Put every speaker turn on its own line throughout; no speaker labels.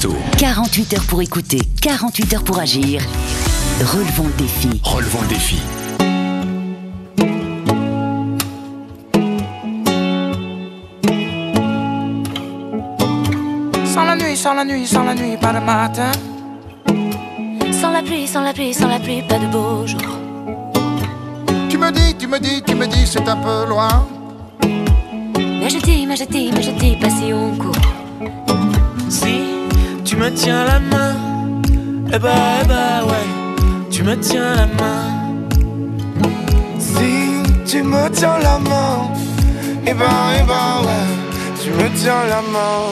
Resto.
48 heures pour écouter, 48 heures pour agir. Relevons le défi.
Relevons le défi.
Sans la nuit, sans la nuit, sans la nuit, pas de matin.
Sans la pluie, sans la pluie, sans la pluie, pas de beau jour.
Tu me dis, c'est un peu loin.
Mais je dis, pas si on court.
Si tu me tiens la main, eh bah ouais, tu me tiens la main.
Si tu me tiens la main, eh ben ouais, tu me tiens la main.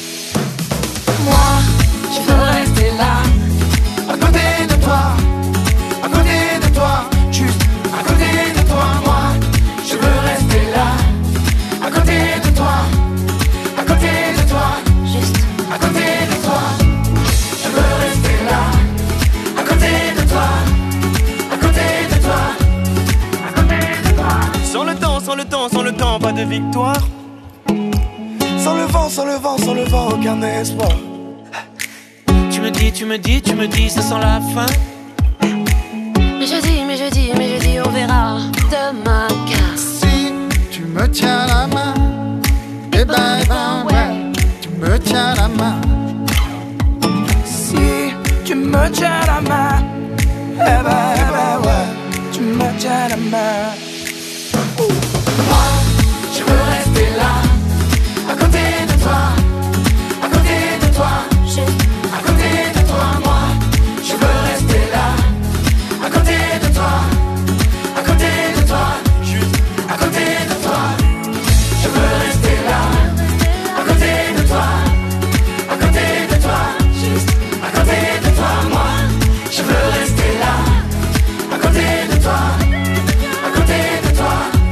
Moi, je veux rester là, à côté de toi, à côté de toi, juste à côté de toi. Moi, je veux rester là, à côté de toi, à côté de toi,
Juste
à côté de toi. Je veux rester là, à côté de toi, à côté de toi, à côté de toi. Sans le temps, sans le temps, sans le temps, pas de victoire.
Sans le vent, sans le vent, sans le vent, aucun espoir.
Tu me dis, ça sent la fin.
Mais je dis, on verra demain car
Si tu me tiens la main, eh ben ouais, tu me tiens la main.
Si tu me tiens la main, eh ben ouais, tu me tiens la main. Moi, je veux rester là, à côté de toi, à côté de toi,
juste
à côté de toi. Moi, je veux rester là, à côté de toi, à côté de toi, juste à côté de toi. Je veux rester là, à côté de toi, à côté de toi, juste à côté de toi. Moi, je veux rester là, à côté de toi, à côté de toi.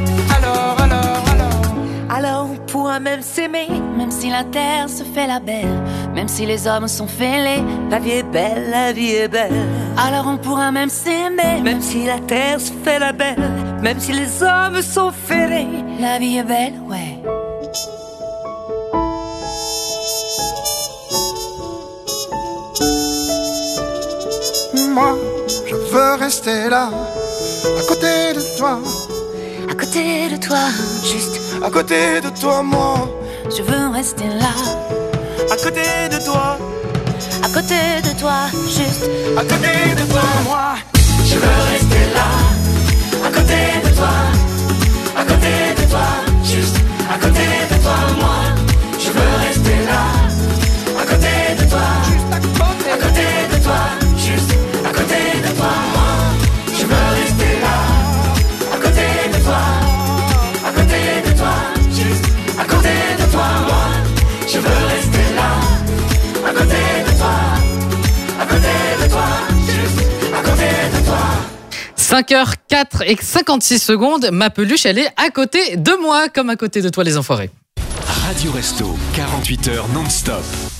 Alors on pourra même s'aimer, même si la terre se fait la belle, même si les hommes sont fêlés, la vie est belle, la vie est belle. Alors on pourra même s'aimer, même si la terre se fait la belle, même si les hommes sont fêlés, la vie est belle, ouais.
Moi, je veux rester là, à côté de toi,
À côté de toi, juste,
à côté de toi, moi.
je veux rester là.
À côté de toi,
À côté de toi, juste,
à côté de toi. Moi, je veux rester là, à côté de toi, à côté de toi, juste à côté de toi. Moi, je veux rester là, à côté de toi, juste à côté de toi, juste à côté de toi. Moi, je veux rester là, à côté de toi, à côté de toi, juste à côté de toi. Moi, je veux rester là, à côté de toi, à côté de toi, juste à côté de toi.
5h04 et 56 secondes, ma peluche, elle est à côté de moi, comme à côté de toi, les enfoirés.
Radio Resto, 48 heures non-stop.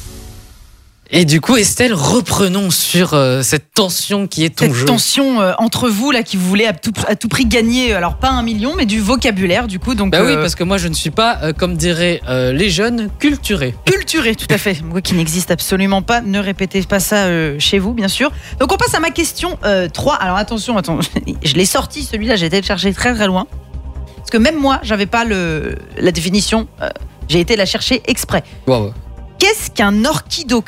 Et du coup, Estelle, reprenons sur cette tension qui est ton jeu.
Cette tension entre vous là qui vous voulez à tout prix gagner, alors pas 1 million mais du vocabulaire du coup. Donc,
Bah oui, parce que moi je ne suis pas, comme diraient les jeunes, culturé.
Culturé, tout à fait. Moi qui n'existe absolument pas, ne répétez pas ça chez vous bien sûr. Donc on passe à ma question 3. Alors attention, je l'ai sorti celui-là, j'ai été le chercher très très loin. Parce que même moi, j'avais pas la définition, j'ai été la chercher exprès.
Wow.
Qu'est-ce qu'un orchidoclaste ?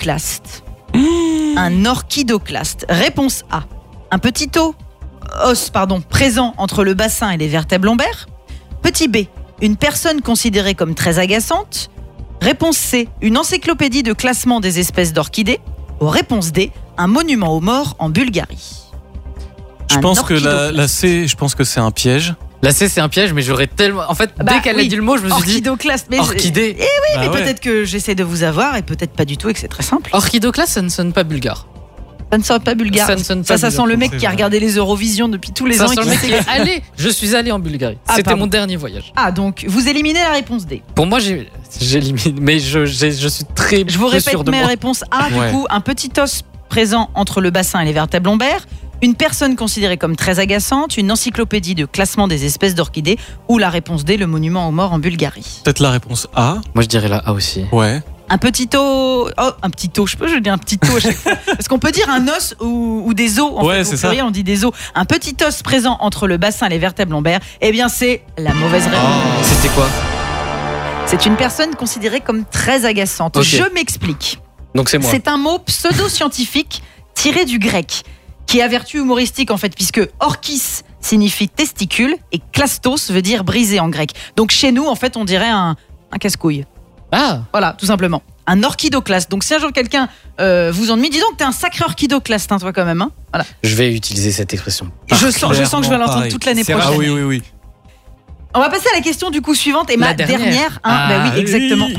Un orchidoclaste. Réponse A. Un petit os présent entre le bassin et les vertèbres lombaires. Petit B. Une personne considérée comme très agaçante. Réponse C. Une encyclopédie de classement des espèces d'orchidées. Ou réponse D. Un monument aux morts en Bulgarie.
Je pense que la C, je pense que c'est un piège.
La C, c'est un piège, mais j'aurais tellement. En fait, dès qu'elle a dit le mot, je me suis dit.
Orchidoclaste. Mais
orchidée.
Eh oui, mais peut-être que j'essaie de vous avoir et peut-être pas du tout et que c'est très simple.
Orchidoclaste, ça ne sonne pas bulgare.
Ça ne sonne pas bulgare.
Ça ne sonne pas
ça
bulgare.
sent le mec qui a regardé les Eurovision depuis tous les
Ça
ans.
sent le mec qui est allé. Je suis allé en Bulgarie.
Ah,
C'était
pardon.
mon dernier voyage.
Ah, donc vous éliminez la réponse D.
Pour moi, j'élimine, mais je suis très.
Je vous
peu
répète
sûr de
mes
moi.
réponses A.
Ouais.
Du coup, un petit os présent entre le bassin et les vertèbres lombaires. Une personne considérée comme très agaçante, une encyclopédie de classement des espèces d'orchidées ou la réponse D, le monument aux morts en Bulgarie.
Peut-être la réponse A.
Moi, je dirais la A aussi.
Ouais.
Un petit os. Oh, un petit os. Je dis un petit os à chaque fois. Parce qu'on peut dire un os ou des os. En fait,
c'est
au pluriel, on dit des os. Un petit os présent entre le bassin et les vertèbres lombaires. Eh bien, c'est la mauvaise réponse.
C'était quoi?
C'est une personne considérée comme très agaçante.
Okay.
Je m'explique.
Donc c'est moi.
C'est un mot pseudo-scientifique tiré du grec, qui a vertu humoristique en fait, puisque orchis signifie testicule et klastos veut dire brisé en grec. Donc chez nous, en fait, on dirait un casse-couille.
Ah.
Voilà, tout simplement. Un orchidoclaste. Donc si un jour quelqu'un vous ennuie, dis donc, t'es un sacré orchidoclaste, hein, toi quand même. Hein, voilà.
Je vais utiliser cette expression.
Je sens que je vais l'entendre
pareil.
toute l'année prochaine.
Ah oui.
On va passer à la question du coup suivante et ma dernière. Bah oui, exactement.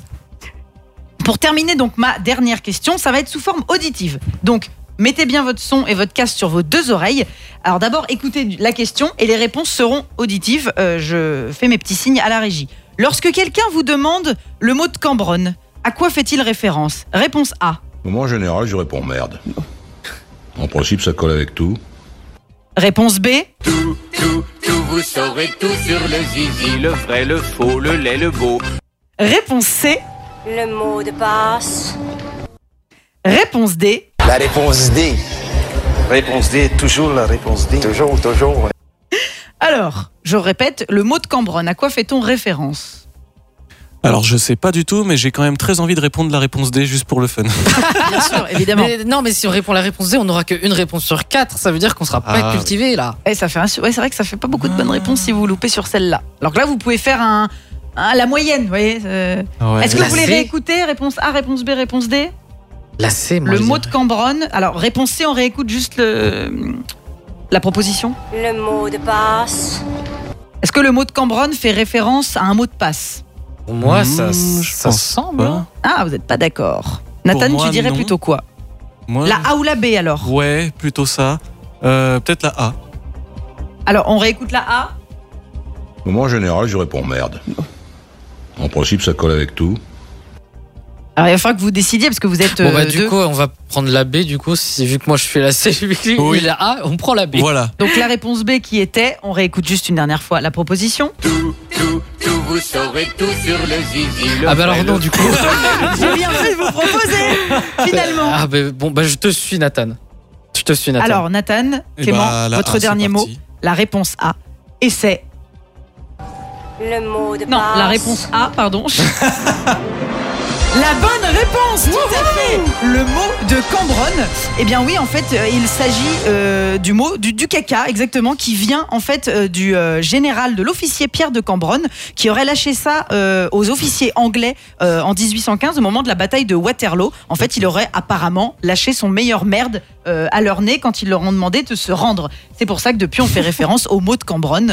Pour terminer donc ma dernière question, ça va être sous forme auditive. Donc mettez bien votre son et votre casque sur vos 2 oreilles. Alors d'abord écoutez la question et les réponses seront auditives. Je fais mes petits signes à la régie. Lorsque quelqu'un vous demande le mot de Cambronne, à quoi fait-il référence? Réponse A.
Moi, en général, je réponds merde. En principe, ça colle avec tout.
Réponse B.
Tout, vous saurez tout sur le zizi, le vrai, le faux, le laid, le beau.
Réponse C.
Le mot de passe.
Réponse D.
La réponse D. Réponse D, toujours la réponse D. Toujours.
Alors, je répète, le mot de Cambronne, à quoi fait-on référence?
Alors je sais pas du tout, mais j'ai quand même très envie de répondre la réponse D juste pour le fun.
Bien sûr, évidemment.
Mais si on répond la réponse D, on n'aura qu'une réponse sur 4. Ça veut dire qu'on sera pas cultivé là.
Et ça fait c'est vrai que ça fait pas beaucoup de bonnes réponses si vous loupez sur celle-là. Alors que là, vous pouvez faire la moyenne, vous voyez. Est-ce que vous voulez réécouter? Réponse A, réponse B, réponse D?
La C, moi.
Le mot de Cambronne. Alors, réponse C, on réécoute juste la proposition.
Le mot de passe.
Est-ce que le mot de Cambronne fait référence à un mot de passe?
Pour moi, ça semble. Hein.
Ah, vous n'êtes pas d'accord. Nathan,
moi,
tu dirais
non.
plutôt quoi?
Moi,
La A ou la B alors?
Ouais, plutôt ça. Peut-être la A.
Alors, on réécoute la A.
Moi, en général, je réponds merde. En principe, ça colle avec tout.
Alors, il va falloir que vous décidiez parce que vous êtes.
Bon, du coup, on va prendre la B. Du coup, vu que moi je fais la C, lui la A, on prend la B.
Voilà.
Donc, la réponse B qui était, on réécoute juste une dernière fois la proposition.
Tout, vous saurez tout sur le zizi, le
bah alors non, du coup.
J'ai bien fait de vous proposer, finalement.
Ah, je te suis, Nathan.
Alors, Nathan, Clément, votre dernier mot, la réponse A. Et c'est.
Le mot de passe.
Non, la réponse A, pardon. La bonne réponse, tout à fait. Le mot de Cambronne. Eh bien oui, en fait, il s'agit du mot du caca, exactement, qui vient en fait du général de l'officier Pierre de Cambronne, qui aurait lâché ça aux officiers anglais en 1815, au moment de la bataille de Waterloo. En fait, il aurait apparemment lâché son meilleur merde à leur nez quand ils leur ont demandé de se rendre. C'est pour ça que depuis, on fait référence au mot de Cambronne.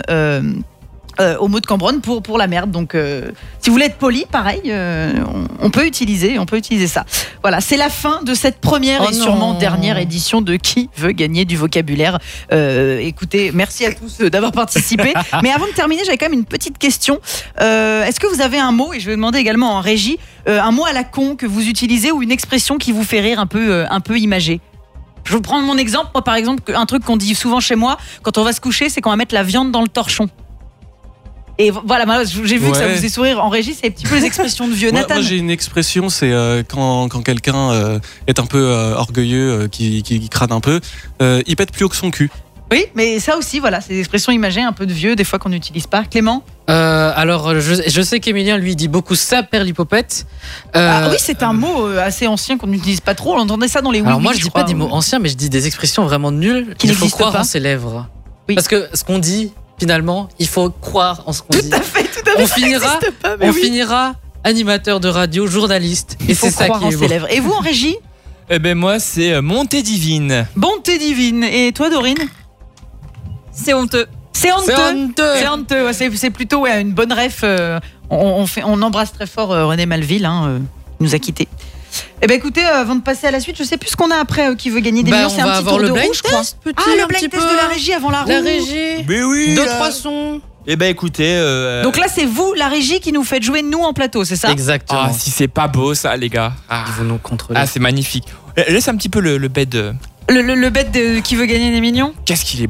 Au mot de Cambronne pour la merde. Donc si vous voulez être poli, pareil, on peut utiliser ça. Voilà, c'est la fin de cette première et sûrement dernière édition de Qui veut gagner du vocabulaire. Écoutez, merci à tous d'avoir participé. Mais avant de terminer, j'avais quand même une petite question. Est-ce que vous avez un mot, et je vais demander également en régie, un mot à la con que vous utilisez ou une expression qui vous fait rire un peu imagée? Je vais prendre mon exemple. Moi, par exemple, un truc qu'on dit souvent chez moi quand on va se coucher, c'est qu'on va mettre la viande dans le torchon. Et voilà, j'ai vu que ça vous faisait sourire en régie, c'est un petit peu les expressions de vieux. Nathan.
Moi j'ai une expression, c'est quand quelqu'un est un peu orgueilleux, qui crade un peu, il pète plus haut que son cul.
Oui, mais ça aussi, voilà, c'est des expressions imagées un peu de vieux, des fois qu'on n'utilise pas. Clément?
Alors, je sais qu'Emilien, lui, dit beaucoup ça, perlipopette.
Oui, c'est un mot assez ancien qu'on n'utilise pas trop. On entendait ça dans les
Alors, moi, je dis pas des mots anciens, mais je dis des expressions vraiment nulles
qui
n'existent pas. Il faut croire
pas
en ses lèvres.
Oui.
Parce que ce qu'on dit, finalement, il faut croire en ce qu'on dit.
Tout à fait.
On finira animateur de radio, journaliste. Et c'est ça qui est beau.
Et vous, en régie?
Eh ben moi, c'est montée divine.
Bonté divine. Et toi, Dorine?
C'est honteux.
C'est honteux. Ouais, c'est plutôt une bonne ref. On embrasse très fort René Malville, qui nous a quittés. Eh ben écoutez, avant de passer à la suite, je sais plus ce qu'on a après qui veut gagner des millions. C'est un petit tour de roue, je crois. Le blind test de la régie avant la roue.
La régie.
Mais oui.
2-3 sons.
Eh ben écoutez.
Donc là, c'est vous, la régie, qui nous faites jouer nous en plateau, c'est ça?
Exactement.
Ah, si c'est pas beau ça, les gars.
Ils vont nous contrôler.
Ah, c'est magnifique. Laisse un petit peu le bed.
Le bête de qui veut gagner des millions?
Qu'est-ce qu'il est beau.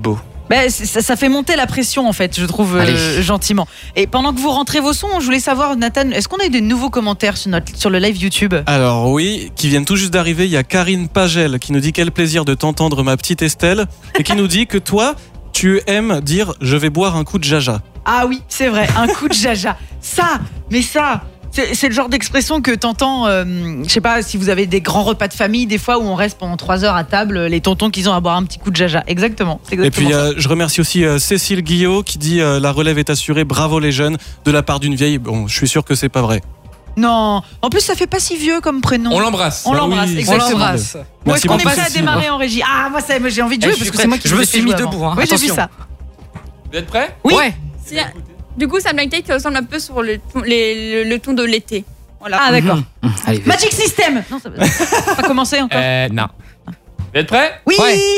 Bah, ça fait monter la pression en fait, je trouve gentiment. Et pendant que vous rentrez vos sons, je voulais savoir, Nathan, est-ce qu'on a eu des nouveaux commentaires sur le live YouTube?
Alors oui, qui viennent tout juste d'arriver. Il y a Karine Pagel qui nous dit quel plaisir de t'entendre, ma petite Estelle, et qui nous dit que toi, tu aimes dire je vais boire un coup de jaja.
Ah oui, c'est vrai, un coup de jaja. Ça, c'est le genre d'expression que t'entends, je sais pas si vous avez des grands repas de famille, des fois où on reste pendant 3 heures à table, les tontons qui ont à boire un petit coup de jaja. Exactement.
Et puis je remercie aussi Cécile Guillot qui dit la relève est assurée, bravo les jeunes, de la part d'une vieille. Bon, je suis sûr que c'est pas vrai.
Non, en plus ça fait pas si vieux comme prénom.
On l'embrasse.
On l'embrasse,
oui,
exactement.
on l'embrasse.
Bon, est-ce qu'on est
Merci
prêt à démarrer en régie? Ah, moi j'ai envie de jouer parce que c'est moi qui
je me suis mis
avant.
debout. Hein.
Oui, j'ai vu ça.
Vous êtes prêts?
Oui.
Ouais.
Du coup, c'est un blind test qui ressemble un peu sur le ton de l'été. Voilà.
Ah, d'accord.
Allez,
Magic System. Non, ça va pas commencer encore.
Non. Vous êtes prêts?
Oui.
Ouais.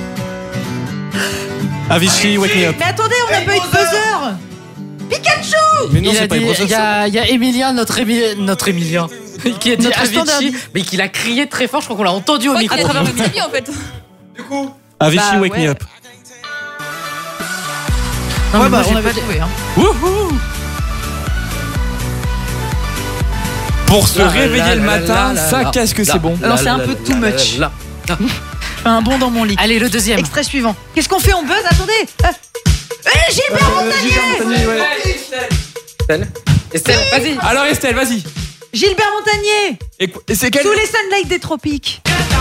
Avicii, Wake Me Up.
Mais attendez, on n'a pas eu de buzzer. Pikachu.
Mais non,
il
c'est
a
pas
dit,
Bros.
il y a Emilien, notre Emilien, qui a dit
Notre standard.
Avicii, mais qui l'a crié très fort. Je crois qu'on l'a entendu au micro.
À travers le midi en fait.
Du coup.
Avicii,
Bah,
Wake
ouais.
Me Up.
Non, mais moi,
on
j'ai
avait
pas-
trouvé. Hein.
Wouhou.
Pour se
Là,
réveiller
là,
le
là,
matin,
là,
ça
là,
qu'est-ce que
là,
c'est bon.
Alors, c'est un peu too much.
Là.
Je fais un bond dans mon lit.
Allez, le deuxième.
Extrait suivant. Qu'est-ce qu'on fait? On buzz? Attendez. Gilbert Montagnier.
Estelle, vas-y.
Alors Estelle, vas-y.
Gilbert Montagnier.
Et c'est quel?
Sous les sunlights des tropiques.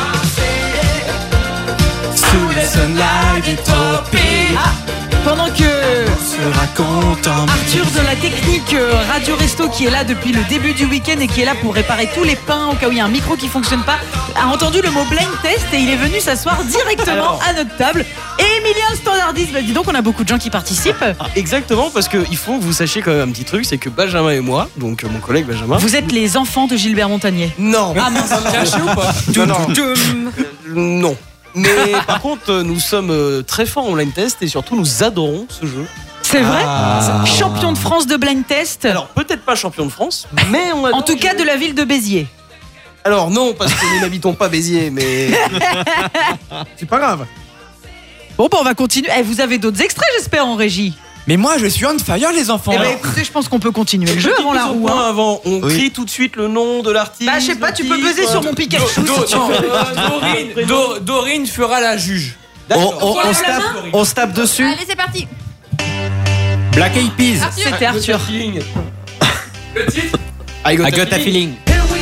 Sous les sunlight des tropiques.
Pendant que
Se raconte un
Arthur de la technique Radio Resto, qui est là depuis le début du week-end et qui est là pour réparer tous les pains au cas où il y a un micro qui fonctionne pas, a entendu le mot blind test et il est venu s'asseoir directement à notre table. Et Emilien, le standardiste, bah dis donc, on a beaucoup de gens qui participent.
Exactement, parce qu'il faut que vous sachiez quand même un petit truc, c'est que Benjamin et moi, donc mon collègue Benjamin...
Vous êtes les enfants de Gilbert Montagnier.
Non.
Ah mince.
Caché ou pas?
Non. Mais par contre, nous sommes très forts en blind test et surtout nous adorons ce jeu.
C'est vrai?
Ah.
Champion de France de blind test.
Alors peut-être pas champion de France, mais on adore
En tout
le
cas
jeu.
de la ville de Béziers.
Alors non, parce que nous n'habitons pas Béziers, mais...
C'est pas grave.
Bon bah on va continuer. Vous avez d'autres extraits, j'espère, en régie.
Mais moi je suis on fire les enfants.
Eh ben écoutez, je pense qu'on peut continuer le jeu avant la roue. hein.
Avant, on crie tout de suite le nom de l'artiste.
Bah je sais pas, tu peux buzzer sur mon Pikachu si tu veux.
Dorine fera la juge.
On se tape dessus.
Allez, c'est parti.
Black Eyed Peas.
Arthur.
C'était Arthur.
Le titre?
I got
I got a feeling.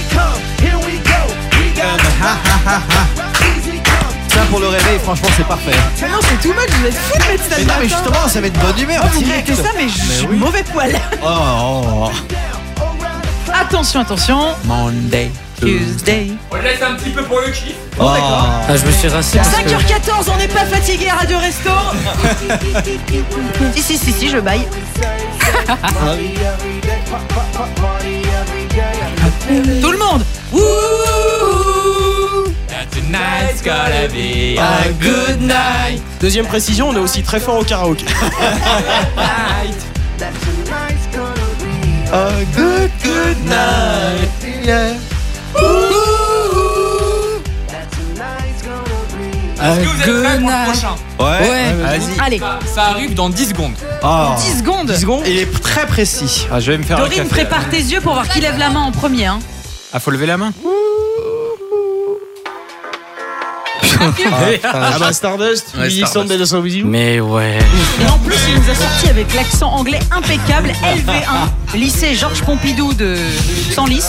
Ça pour le réveil, franchement c'est parfait.
Mais non, c'est tout mal, vous êtes fous de mettre ça
Mais
le
non, mais
matin.
justement, ça va être bonne humeur.
Vous
direct.
mettez ça, mais je suis mauvais poil.
Oh.
Attention, attention.
Monday.
Tuesday.
On le laisse un petit peu pour le kiff.
Oh, d'accord.
Ah, je me suis rassis. parce que-
5h14, on n'est pas fatigué à Radio Resto. si, je baille. Tout le monde.
Tonight's gonna be a good night.
Deuxième précision, on est aussi très fort au karaoké. A good night. Yeah.
Est-ce que vous êtes prêts pour le prochain?
Ouais.
Vas-y.
Allez,
Ça arrive dans 10 secondes.
10 secondes.
10 secondes. Il est très précis.
Ah, je vais me faire un
Dorine,
café.
prépare tes yeux pour voir qui lève la main en premier. Hein.
Ah, faut lever la main.
Ah bah Stardust,
Ouais,
Music Sound Better With You.
Mais ouais.
Et en plus, il nous a sorti avec l'accent anglais impeccable, LV1, lycée Georges Pompidou de Senlis.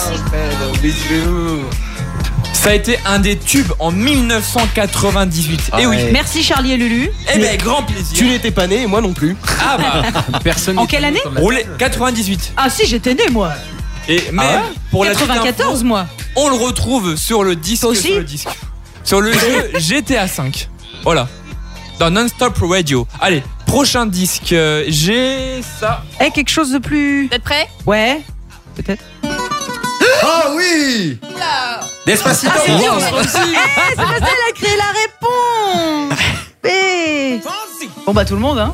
Ça a été un des tubes en 1998. Et oui.
Merci Charlie et Lulu.
Eh ben, grand plaisir.
Tu n'étais pas né et moi non plus.
Ah bah.
Personne.
En quelle année?
Roulé 98.
Ah si, j'étais né moi.
Et mais pour la petite
94
info,
moi.
on le retrouve sur le disque.
Toi aussi
sur le disque. Sur le jeu GTA 5. Voilà. Dans Non-Stop Radio. Allez, prochain disque. J'ai ça.
Quelque chose de plus...
Vous êtes prêts?
Ouais, peut-être.
Ah oui.
Despacito.
C'est facile, elle a créé la réponse. Bon bah tout le monde hein.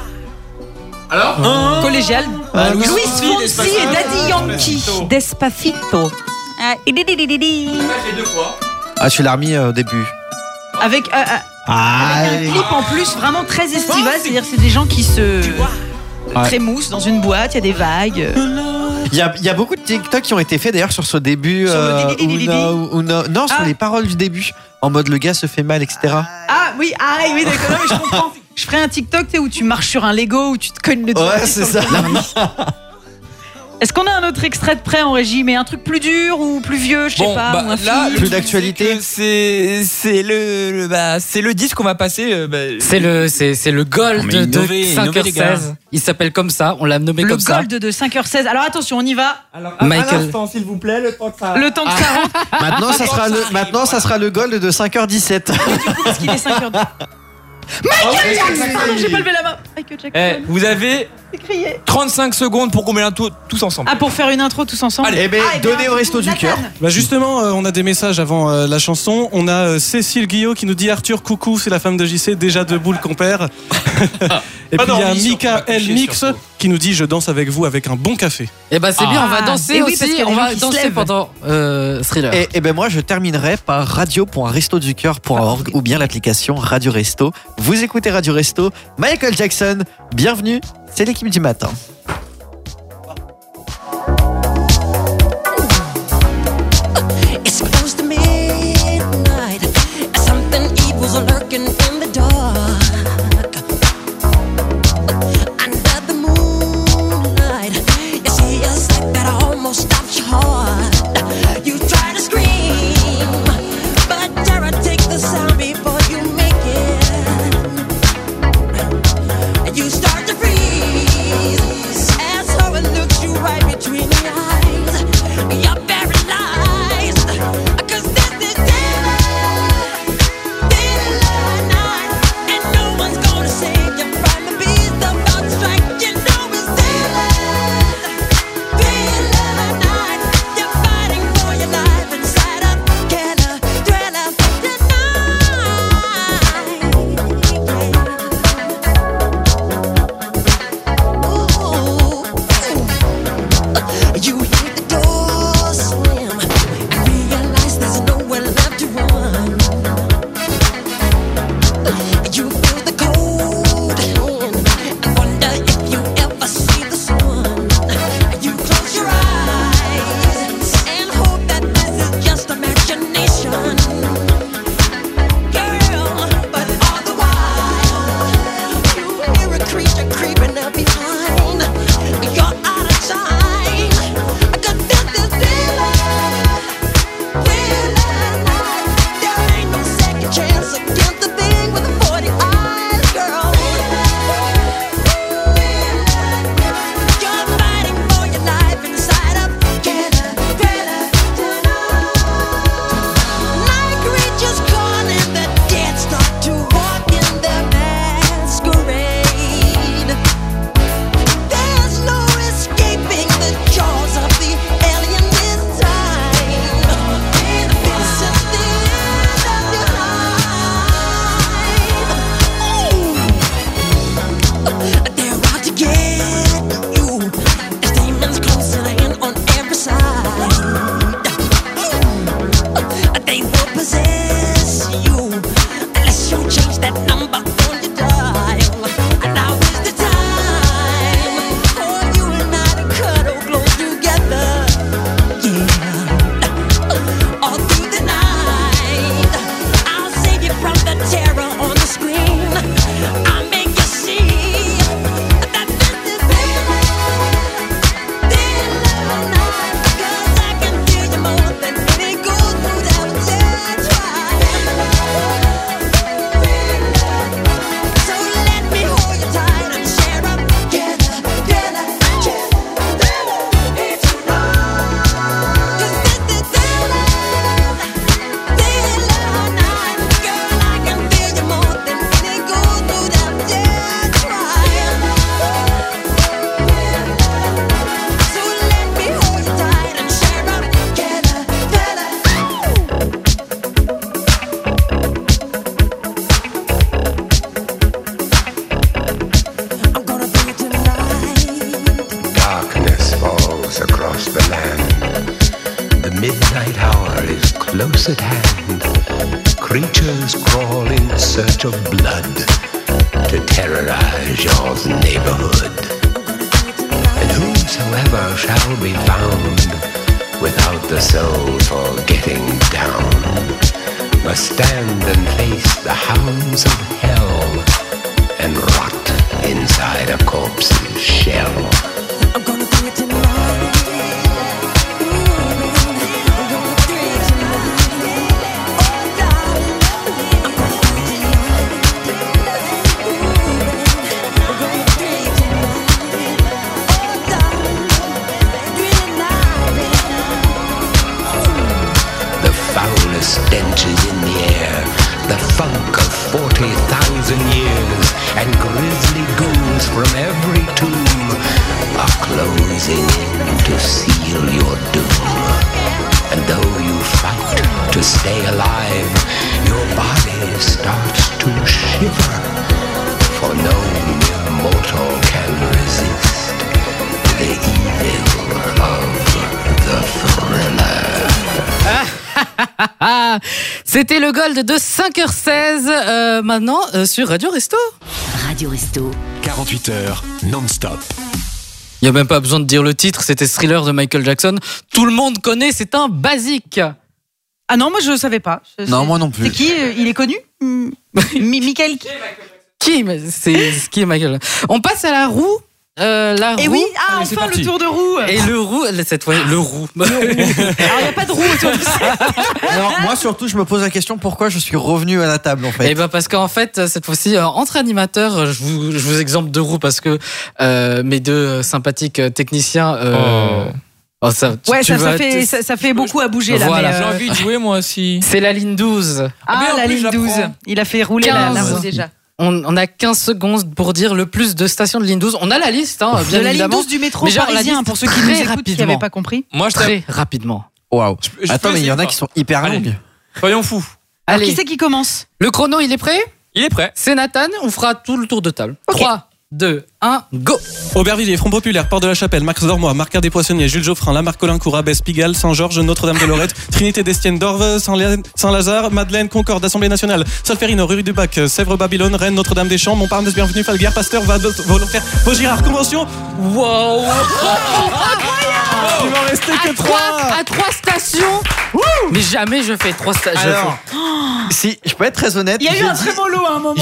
Alors
Collégial.
Louis
Louis
Fonsi,
Fonsi et Daddy Yankee. Despacito.
Ah,
J'ai deux fois.
Ah, tu l'as remis au début.
Avec Un clip en plus vraiment très estival, c'est-à-dire c'est des gens qui se trémoussent dans une boîte, il y a des vagues.
Il y a beaucoup de TikTok qui ont été faits d'ailleurs sur ce début. Non, sur les paroles du début. En mode le gars se fait mal, etc.
Ah oui, d'accord, non, mais je comprends. Je ferais un TikTok où tu marches sur un Lego, où tu te cognes le doigt.
Ouais, c'est ça.
Est-ce qu'on a un autre extrait de prêt en régie, mais un truc plus dur ou plus vieux, je sais pas, ou un
là,
film.
Plus d'actualité.
C'est le disque qu'on va passer.
C'est le Gold
mais
de
innovez,
5h16. Il s'appelle comme ça, on l'a nommé
Le
comme ça.
Gold de 5h16. Alors attention, on y va.
Alors,
Michael.
un instant, s'il vous plaît, le temps que ça
rentre.
Maintenant, ça sera le Gold de 5h17.
Du coup, parce qu'il est 5h. Michael Jackson. Pardon, j'ai pas levé la main. Michael Jackson.
Vous avez
J'ai crié.
35 secondes pour qu'on mette tous ensemble.
Ah, pour faire une intro tous ensemble.
Allez,
donnez au Resto du Cœur.
Bah justement, on a des messages avant la chanson. On a Cécile Guillot qui nous dit Arthur, coucou, c'est la femme de JC, déjà debout le compère. Et puis il y a Michael Mix qui nous dit je danse avec vous avec un bon café.
Et bah c'est bien, on va danser
oui,
aussi,
parce qu'il y a des
on
gens
va
qui se
danser
lèvent.
pendant Thriller.
Et ben moi je terminerai par radio.restoducoeur.org ou bien l'application Radio Resto. Vous écoutez Radio Resto, Michael Jackson, bienvenue, c'est l'équipe du matin.
It's close to midnight. Something evil's lurking in the dark. Under the moonlight, you see a sight that almost stops your heart. You try to scream, but terror takes the sound before you make it. You start to freeze as horror looks you right between the eyes. You're paralyzed, 'cause this is daylight night, and no one's gonna save you from the beast about to strike. You know it's daylight night. You're fighting for your life inside a killer thriller tonight. You hear the door slam and realize there's nowhere left to run. You feel the cold hand and wonder if you ever see the sun. You close your eyes and hope that this is just imagination, girl. But all the while, you hear a creature creeping up behind. You're out of time, 'cause this is daylight night. There ain't no second chance against the thing with the 40 eyes, girl. You're fighting for your life inside a killer thriller tonight. Night creatures calling the dead start to walk in their masquerade. There's no escaping the jaws of the alien this time. This is the end of your life. They're out to get you. As demons closing in on every side. They will possess you unless you change that number on your dial. Now is the time for you and I to cuddle close together. Yeah, all through the night, I'll save you from the terror on the screen. I'll make you see that this is daylight night. 'Cause I can feel you more than any goes through that dead trial. So let me hold you tight and share up together. It's right. 'Cause this is daylight night. Girl, I can feel you more than any goes through that dead trial. So let me hold you tight and share up together. I'm gonna do it tonight.
Darkness falls across the land. The midnight hour is close at hand. Creatures crawl in search of blood to terrorize your neighborhood. And whosoever shall be found without the soul for getting down must stand and face the hounds of hell and rot inside a corpse's shell. I'm gonna do it tonight. Stench is in the air, the funk of 40,000 years, and grisly ghouls from every tomb are closing in to seal your doom. And though you fight to stay alive, your body starts to shiver, for no mere mortal can resist the evil of the thriller.
C'était le Gold de 5h16 maintenant sur Radio Resto.
Radio Resto.
48 heures non-stop.
Il n'y a même pas besoin de dire le titre, c'était Thriller de Michael Jackson. Tout le monde connaît, c'est un basique.
Ah non, moi je savais pas.
Non, moi non plus.
C'est qui Il est connu Michael qui
C'est qui est Michael? On passe à la roue. La roue.
Et oui,
allez,
enfin le tour de roue.
Et le roue, cette fois, le roue.
Alors il n'y a pas de roue autour du
Alors moi surtout, je me pose la question pourquoi je suis revenu à la table en fait.
Et ben parce qu'en fait cette fois-ci entre animateurs, je vous exempte de roue parce que mes deux sympathiques techniciens. Ça fait beaucoup à bouger
voilà.
là.
J'ai envie de jouer moi aussi.
C'est la ligne 12.
La ligne 12. Il a fait rouler la roue déjà.
On a 15 secondes pour dire le plus de stations de ligne 12. On a la liste, bien
de la
évidemment.
ligne 12 du métro parisien, pour ceux qui nous écoutent qui n'avaient pas compris.
Moi,
très rapidement.
Waouh. Attends, mais il y en a qui sont hyper longues.
Soyons fous.
Alors, qui c'est qui commence?
Le chrono, il est prêt?
Il est prêt.
C'est Nathan, on fera tout le tour de table.
Okay.
3, 2, 1, go.
Aubervilliers, Front Populaire, Porte de la Chapelle, Max Dormois, Marquard des Poissonniers, Jules Geoffrin, Lamarck, Colincourt, Abbesse, Pigalle, Saint-Georges, Notre-Dame de Lorette, Trinité d'Estienne, Dorve, Saint-Lazare, Madeleine, Concorde, Assemblée Nationale, Solferino, Rue du Bac, Sèvres, Babylone, Rennes, Notre-Dame des Champs, Montparnasse, Bienvenue, Falguière, Pasteur, Volontaire, Vaugirard, Convention. Wow. Il m'en restait que 3.
À 3 stations. Mais jamais je fais 3 stations.
Alors, si je peux être très honnête,
il y a eu un très mollo à un moment.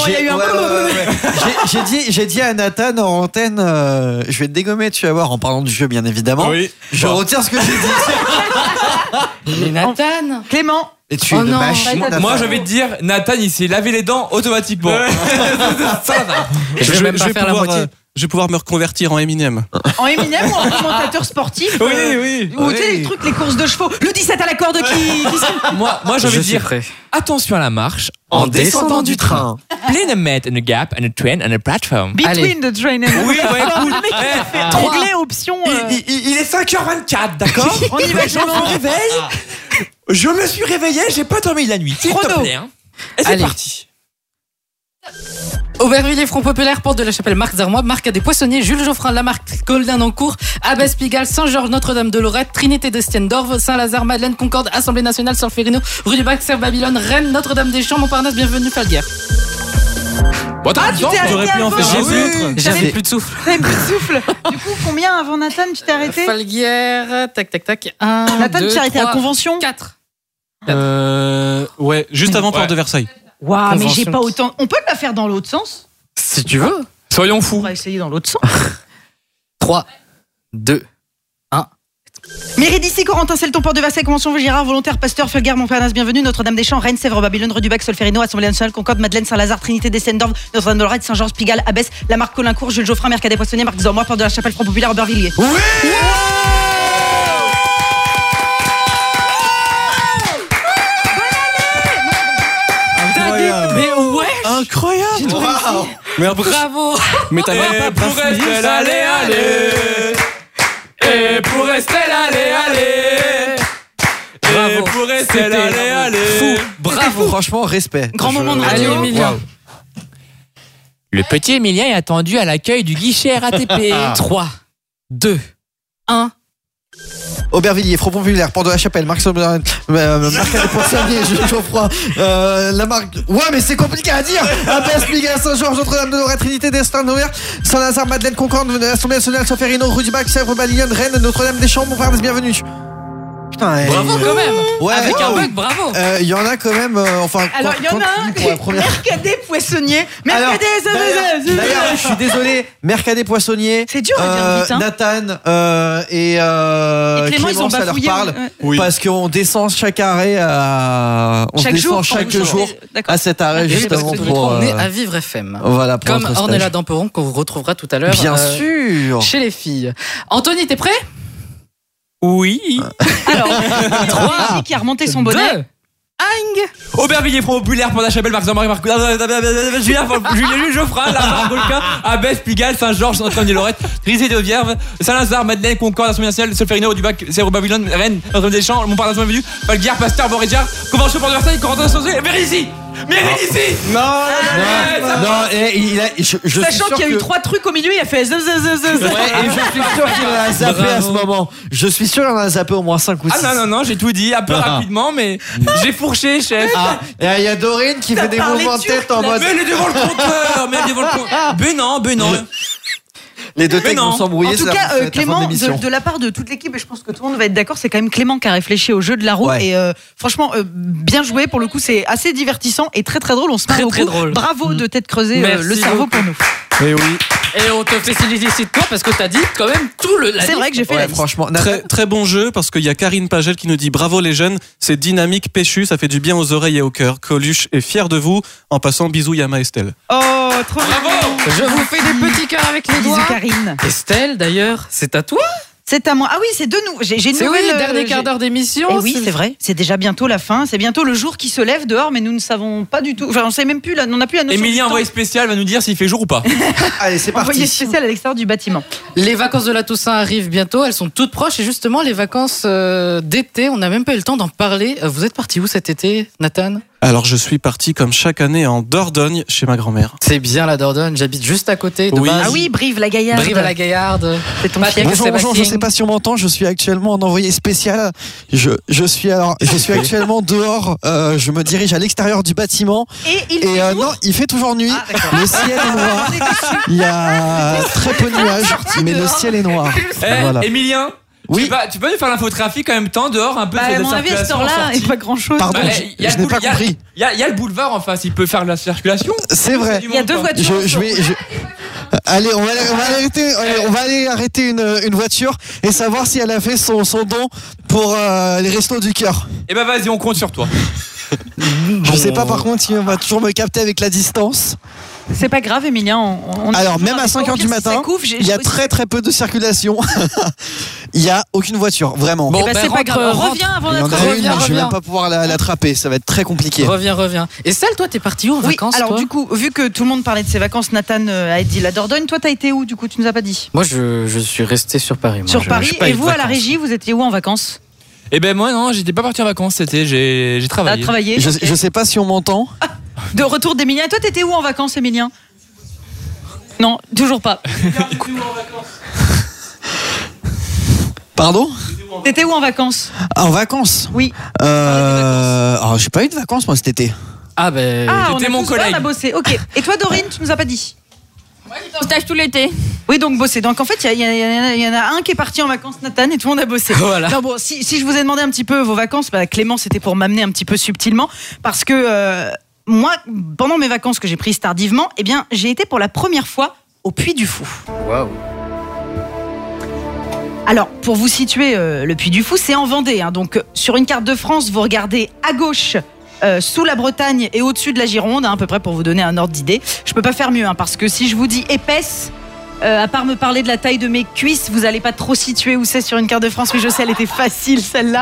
J'ai dit à Nathan en antenne, je vais te dégommer, tu vas voir, en parlant du jeu bien évidemment.
Oui.
Je retire ce que j'ai dit.
Mais Nathan,
Clément.
Et tu es une machine.
Moi, je vais te dire, Nathan, il s'est lavé les dents automatiquement. Ça va.
Je vais même pas faire la moitié.
Je vais pouvoir me reconvertir en Eminem.
En Eminem ou en commentateur sportif?
Oui.
Ou tu sais, les trucs, les courses de chevaux. Le 17 à la corde qui
Moi, j'ai envie de dire, attention à la marche en descendant du train. Plein de mètres and a gap and a train and a platform.
Between the train and the platform.
Le mec,
il a fait anglais option.
Il est 5h24, d'accord?
On y va,
je me réveille. Je me suis réveillé, j'ai pas dormi la nuit. S'il te plaît. Et c'est parti.
Aubervilliers, Front Populaire, Porte de la Chapelle, Marc Darmois, Marquard des Poissonniers, Jules Geoffrin, Lamarck, Coldin-Nancourt, Abbesse, Pigalle, Saint-Georges, Notre-Dame de Lorette, Trinité d'Estienne, Dorve, Saint-Lazare, Madeleine, Concorde, Assemblée Nationale, Solferino, Rue du Bac, Sèvres, Babylone, Rennes, Notre-Dame des Champs, Montparnasse, Bienvenue, Falguière.
Bon,
j'aurais pu en faire d'autres.
J'avais plus de souffle.
T'avais plus de souffle. Du coup, combien avant Nathan, tu t'es arrêté?
Falguière, tac. 1,
Nathan,
2,
tu t'es arrêté
3,
à Convention?
4.
Ouais, juste avant Porte de Versailles.
Waouh, mais j'ai pas autant. On peut la faire dans l'autre sens?
Si tu veux.
Soyons fous.
On va essayer dans l'autre sens.
3, 2, 1.
Mairie d'ici, Corentin, Celton, Porte de Versailles, Convention, Vaugirard, Volontaire, Pasteur, Fulgare, Montparnasse, Bienvenue, Notre-Dame des Champs, Rennes, Sèvres, Babylone, Rue du Bac, Solferino, Assemblée Nationale, Concorde, Madeleine, Saint-Lazare, Trinité d'Estienne, Dorve, Notre-Dame de Lorette, Saint-Georges, Pigalle, Abbesse, Lamarck, Colincourt, Jules Geoffrin, Marquard des Poissonniers, Marc Dormois, Porte de la Chapelle, Front Populaire, Aubervilliers.
Oui.
Mais ouais.
Incroyable.
Wow.
Mais
bravo.
Mais t'as
même pas pour rester allez. Et pour rester allez.
Bravo.
Et pour rester allez.
Fou. Bravo.
Franchement, respect.
Grand moment de radio.
Allez, Emilien.
Wow.
Le petit Emilien est attendu à l'accueil du guichet RATP.
3, 2, 1.
Aubervilliers, Fropont-Villers, Port de la Chapelle, Marc Marc des Poissonniers, Geoffroy, la marque. Ouais, mais c'est compliqué à dire. Abbesse, Pigalle, Saint-Georges, Notre-Dame-de-Lorette, Trinité, d'Estaing, Noël, Saint-Lazare, Madeleine, Concorde, l'Assemblée nationale, Solferino, Rudibac, Sèvres, Balignone, Rennes, Notre-Dame-des-Champs, Montparnasse, bienvenue. Putain,
Bravo quand même.
Ouais,
avec un bug, bravo.
Il y en a quand même.
Alors il y en a un.
Pour la première.
Mercadet Poissonnier. Mercadet.
D'ailleurs, je suis désolé. Mercadet Poissonnier.
C'est dur à dire vite. Hein.
Nathan et
Clément, ils ont
ça leur
bafouillé.
parle
Oui.
parce qu'on descend chaque arrêt
Chaque jour
à cet arrêt justement
parce que
pour.
on est à Vivre FM.
Voilà. Pour
Comme
notre
Ornella
stage.
Damperon qu'on vous retrouvera tout à l'heure.
Bien sûr.
Chez les filles. Anthony, t'es prêt?
Oui.
Alors, 3 qui a remonté son bonnet.
Aing.
Aubervilliers, Fropont-Populaire, Port de la Chapelle, Marc-Marie, Julien, Geoffroy, La Volca, Abbesse, Pigalle, Saint-Georges, Notre-Dame-des-Lorette, Trinité de Vierve, Saint-Lazare, Madeleine, Concorde, Assemblée nationale, Solferino, Dubac, Sèvres, Babylone, Rennes, Notre-Dame-des-Champs, Montparnasse, Bienvenue, Valguière, Pasteur, Borédia, Convention, Port de Versailles, Corentin, Vérisy. Mais ici.
Non, je
Sachant qu'il y a eu 3 trucs au milieu, il a fait
Ouais, et je suis sûr qu'il en a zappé à ce moment. Je suis sûr qu'il en a zappé au moins 5 ou 6.
Ah non, j'ai tout dit, un peu rapidement, mais j'ai fourché, chef.
Et il y a Dorine qui fait des mouvements de tête en mode.
Mais elle est devant le compteur, Ben non.
Les deux têtes vont s'embrouiller.
En tout cas, Clément, de la part de toute l'équipe, et je pense que tout le monde va être d'accord, c'est quand même Clément qui a réfléchi au jeu de la roue.
Ouais.
Et franchement, bien joué. Pour le coup, c'est assez divertissant et très très drôle. On se marre
Très
beaucoup.
drôle.
Bravo de t'être creusé le cerveau pour nous.
Et oui.
Et on te félicite toi parce que t'as dit quand même tout le.
C'est vrai que j'ai fait la liste.
Franchement,
Très, très bon jeu parce qu'il y a Karine Pagel qui nous dit bravo les jeunes, c'est dynamique, péchu, ça fait du bien aux oreilles et au cœur. Coluche est fier de vous. En passant, bisous Yama Estelle.
Oh, trop
Bravo.
Je vous fais des petits cœurs avec les
Bisous,
doigts.
Karine.
Estelle, d'ailleurs, c'est à toi.
C'est à moi. Ah oui, c'est de nous. J'ai une
C'est
nouvelle.
oui, dernier quart d'heure d'émission.
Eh oui, c'est vrai. C'est déjà bientôt la fin. C'est bientôt le jour qui se lève dehors, mais nous ne savons pas du tout. Enfin, on sait même plus. On n'a plus la notion.
Emilien, envoyé spécial, va nous dire s'il fait jour ou pas.
allez, c'est
Envoyé
parti.
spécial à l'extérieur du bâtiment.
Les vacances de la Toussaint arrivent bientôt, elles sont toutes proches et justement les vacances d'été, on n'a même pas eu le temps d'en parler. Vous êtes parti où cet été, Nathan?
Alors je suis parti comme chaque année en Dordogne chez ma grand-mère.
C'est bien la Dordogne, j'habite juste à côté de
Oui.
base.
Ah oui, Brive-la-Gaillarde.
Brive-la-Gaillarde.
C'est ton
Patrick
fief.
Bonjour, je
Sébastien.
sais pas si on m'entend, je suis actuellement en envoyé spécial. Je suis actuellement dehors, je me dirige à l'extérieur du bâtiment.
Et
Non, il fait toujours nuit.
Ah, d'accord.
Le ciel est noir. Il y a très peu de nuages, mais le ciel est noir. Voilà.
Emilien,
Oui.
tu peux nous faire l'infotrafic en même temps dehors un peu
Bah,
de
à mon avis, à cette
circulation en
heure-là, il
sortie.
n'y a pas grand-chose.
Pardon,
Bah,
je n'ai pas compris.
Il y a le boulevard en face, il peut faire de la circulation.
C'est vrai.
Il y a 2 voitures.
Allez, on va aller arrêter une voiture et savoir si elle a fait son don pour les restos du cœur.
Eh ben vas-y, on compte sur toi.
Je sais pas par contre si on va toujours me capter avec la distance.
C'est pas grave, Emilien.
Alors même à 5h du matin, il y a très très peu de circulation. Il y a aucune voiture, vraiment.
Bon,
Eh ben, c'est pas grave. Reviens avant
Il y en
d'être.
a une, mais je vais même pas pouvoir l'attraper, ça va être très compliqué.
Reviens. Et celle, toi, t'es parti où en
Oui,
vacances
alors
toi
du coup, vu que tout le monde parlait de ses vacances, Nathan a dit la Dordogne. Toi, t'as été où du coup? Tu nous as pas dit.
Moi, je suis resté sur Paris. Moi.
Sur
Je
Paris.
suis pas
Et
eu de
vous, à la
vacances.
régie, vous étiez où en vacances?
Eh ben moi non, j'étais pas parti en vacances cet été, j'ai travaillé.
T'as travaillé.
Je sais pas si on m'entend.
De retour d'Emilien. Et toi, t'étais où en vacances, Emilien? Non, toujours pas.
Pardon?
T'étais où en vacances?
En vacances?
Oui.
Alors j'ai pas eu de vacances moi cet été.
Ah ben,
Ah, on
t'étais
a
mon
tous
collègue.
on a bossé. Ok. Et toi, Dorine, tu nous as pas dit?
En stage tout l'été.
Oui, donc bossé. Donc en fait, il y en a un qui est parti en vacances, Nathan, et tout le monde a bossé.
Voilà.
Non, bon, si je vous ai demandé un petit peu vos vacances, bah, Clément, c'était pour m'amener un petit peu subtilement, parce que moi, pendant mes vacances que j'ai prises tardivement, eh bien, j'ai été pour la première fois au Puy du Fou.
Waouh.
Alors, pour vous situer, le Puy du Fou, c'est en Vendée. Hein, donc, sur une carte de France, vous regardez à gauche. Sous la Bretagne et au-dessus de la Gironde, hein, à peu près pour vous donner un ordre d'idée. Je peux pas faire mieux, hein, parce que si je vous dis épaisse, à part me parler de la taille de mes cuisses, vous allez pas trop situer où c'est sur une carte de France. Mais je sais, elle était facile celle-là.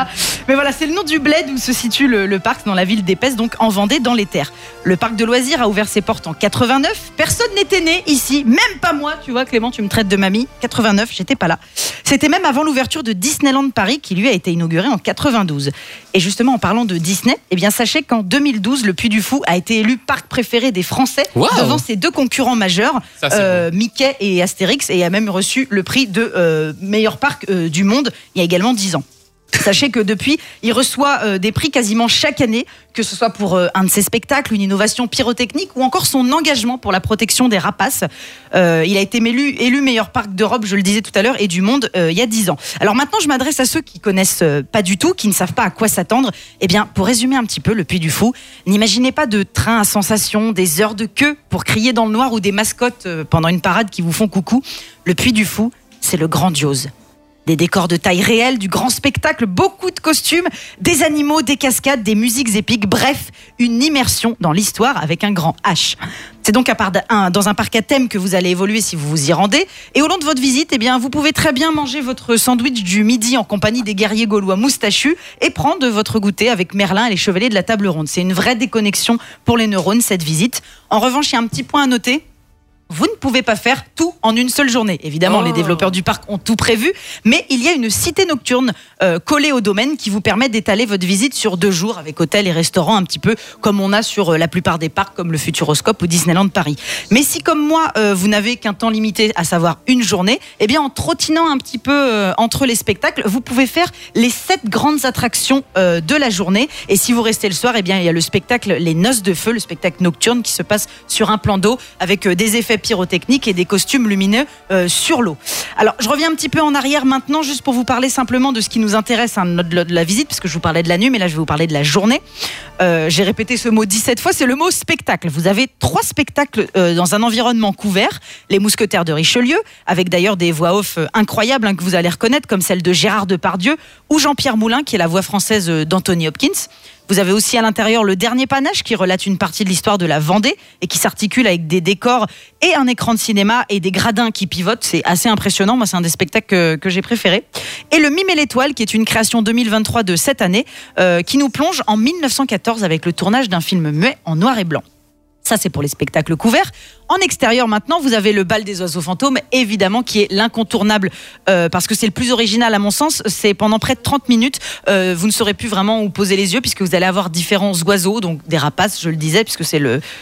Mais voilà, c'est le nom du bled où se situe le parc, dans la ville d'Épaisse, donc en Vendée, dans les terres. Le parc de loisirs a ouvert ses portes en 89. Personne n'était né ici, même pas moi. Tu vois, Clément, tu me traites de mamie. 89, j'étais pas là. C'était même avant l'ouverture de Disneyland Paris, qui lui a été inauguré en 92. Et justement, en parlant de Disney, eh bien, sachez qu'en 2012, le Puy du Fou a été élu parc préféré des Français devant ses deux concurrents majeurs, Mickey et Astérix, et a même reçu le prix de meilleur parc du monde il y a également 10 ans. Sachez que depuis, il reçoit des prix quasiment chaque année, que ce soit pour un de ses spectacles, une innovation pyrotechnique ou encore son engagement pour la protection des rapaces. Il a été élu meilleur parc d'Europe, je le disais tout à l'heure, et du monde il y a 10 ans. Alors maintenant, je m'adresse à ceux qui connaissent pas du tout, qui ne savent pas à quoi s'attendre. Eh bien, pour résumer un petit peu le Puy du Fou, n'imaginez pas de train à sensation, des heures de queue pour crier dans le noir ou des mascottes pendant une parade qui vous font coucou. Le Puy du Fou, c'est le grandiose. Des décors de taille réelle, du grand spectacle, beaucoup de costumes, des animaux, des cascades, des musiques épiques, bref, une immersion dans l'histoire avec un grand H. C'est donc dans un parc à thème que vous allez évoluer si vous vous y rendez. Et au long de votre visite, eh bien, vous pouvez très bien manger votre sandwich du midi en compagnie des guerriers gaulois moustachus et prendre votre goûter avec Merlin et les chevaliers de la table ronde. C'est une vraie déconnexion pour les neurones, cette visite. En revanche, il y a un petit point à noter. Vous ne pouvez pas faire tout en une seule journée. Évidemment, les développeurs du parc ont tout prévu, mais il y a une cité nocturne collée au domaine qui vous permet d'étaler votre visite sur 2 jours avec hôtel et restaurant, un petit peu comme on a sur la plupart des parcs comme le Futuroscope ou Disneyland Paris. Mais si, comme moi, vous n'avez qu'un temps limité, à savoir une journée, eh bien, en trottinant un petit peu entre les spectacles, vous pouvez faire les 7 grandes attractions de la journée. Et si vous restez le soir, eh bien, il y a le spectacle Les Noces de Feu, le spectacle nocturne qui se passe sur un plan d'eau avec des effets pyrotechniques et des costumes lumineux sur l'eau. Alors, je reviens un petit peu en arrière maintenant, juste pour vous parler simplement de ce qui nous intéresse de la visite, parce que je vous parlais de la nuit, mais là, je vais vous parler de la journée. J'ai répété ce mot 17 fois, c'est le mot spectacle. Vous avez 3 spectacles dans un environnement couvert. Les Mousquetaires de Richelieu, avec d'ailleurs des voix off incroyables que vous allez reconnaître, comme celle de Gérard Depardieu ou Jean-Pierre Moulin, qui est la voix française d'Anthony Hopkins. Vous avez aussi à l'intérieur Le Dernier Panache qui relate une partie de l'histoire de la Vendée et qui s'articule avec des décors et un écran de cinéma et des gradins qui pivotent. C'est assez impressionnant. Moi, c'est un des spectacles que j'ai préféré. Et Le Mime et l'Étoile, qui est une création 2023 de cette année, qui nous plonge en 1914 avec le tournage d'un film muet en noir et blanc. Ça, c'est pour les spectacles couverts. En extérieur, maintenant, vous avez le Bal des Oiseaux Fantômes, évidemment, qui est l'incontournable, parce que c'est le plus original à mon sens. C'est pendant près de 30 minutes. Vous ne saurez plus vraiment où poser les yeux, puisque vous allez avoir différents oiseaux, donc des rapaces, je le disais, puisque c'est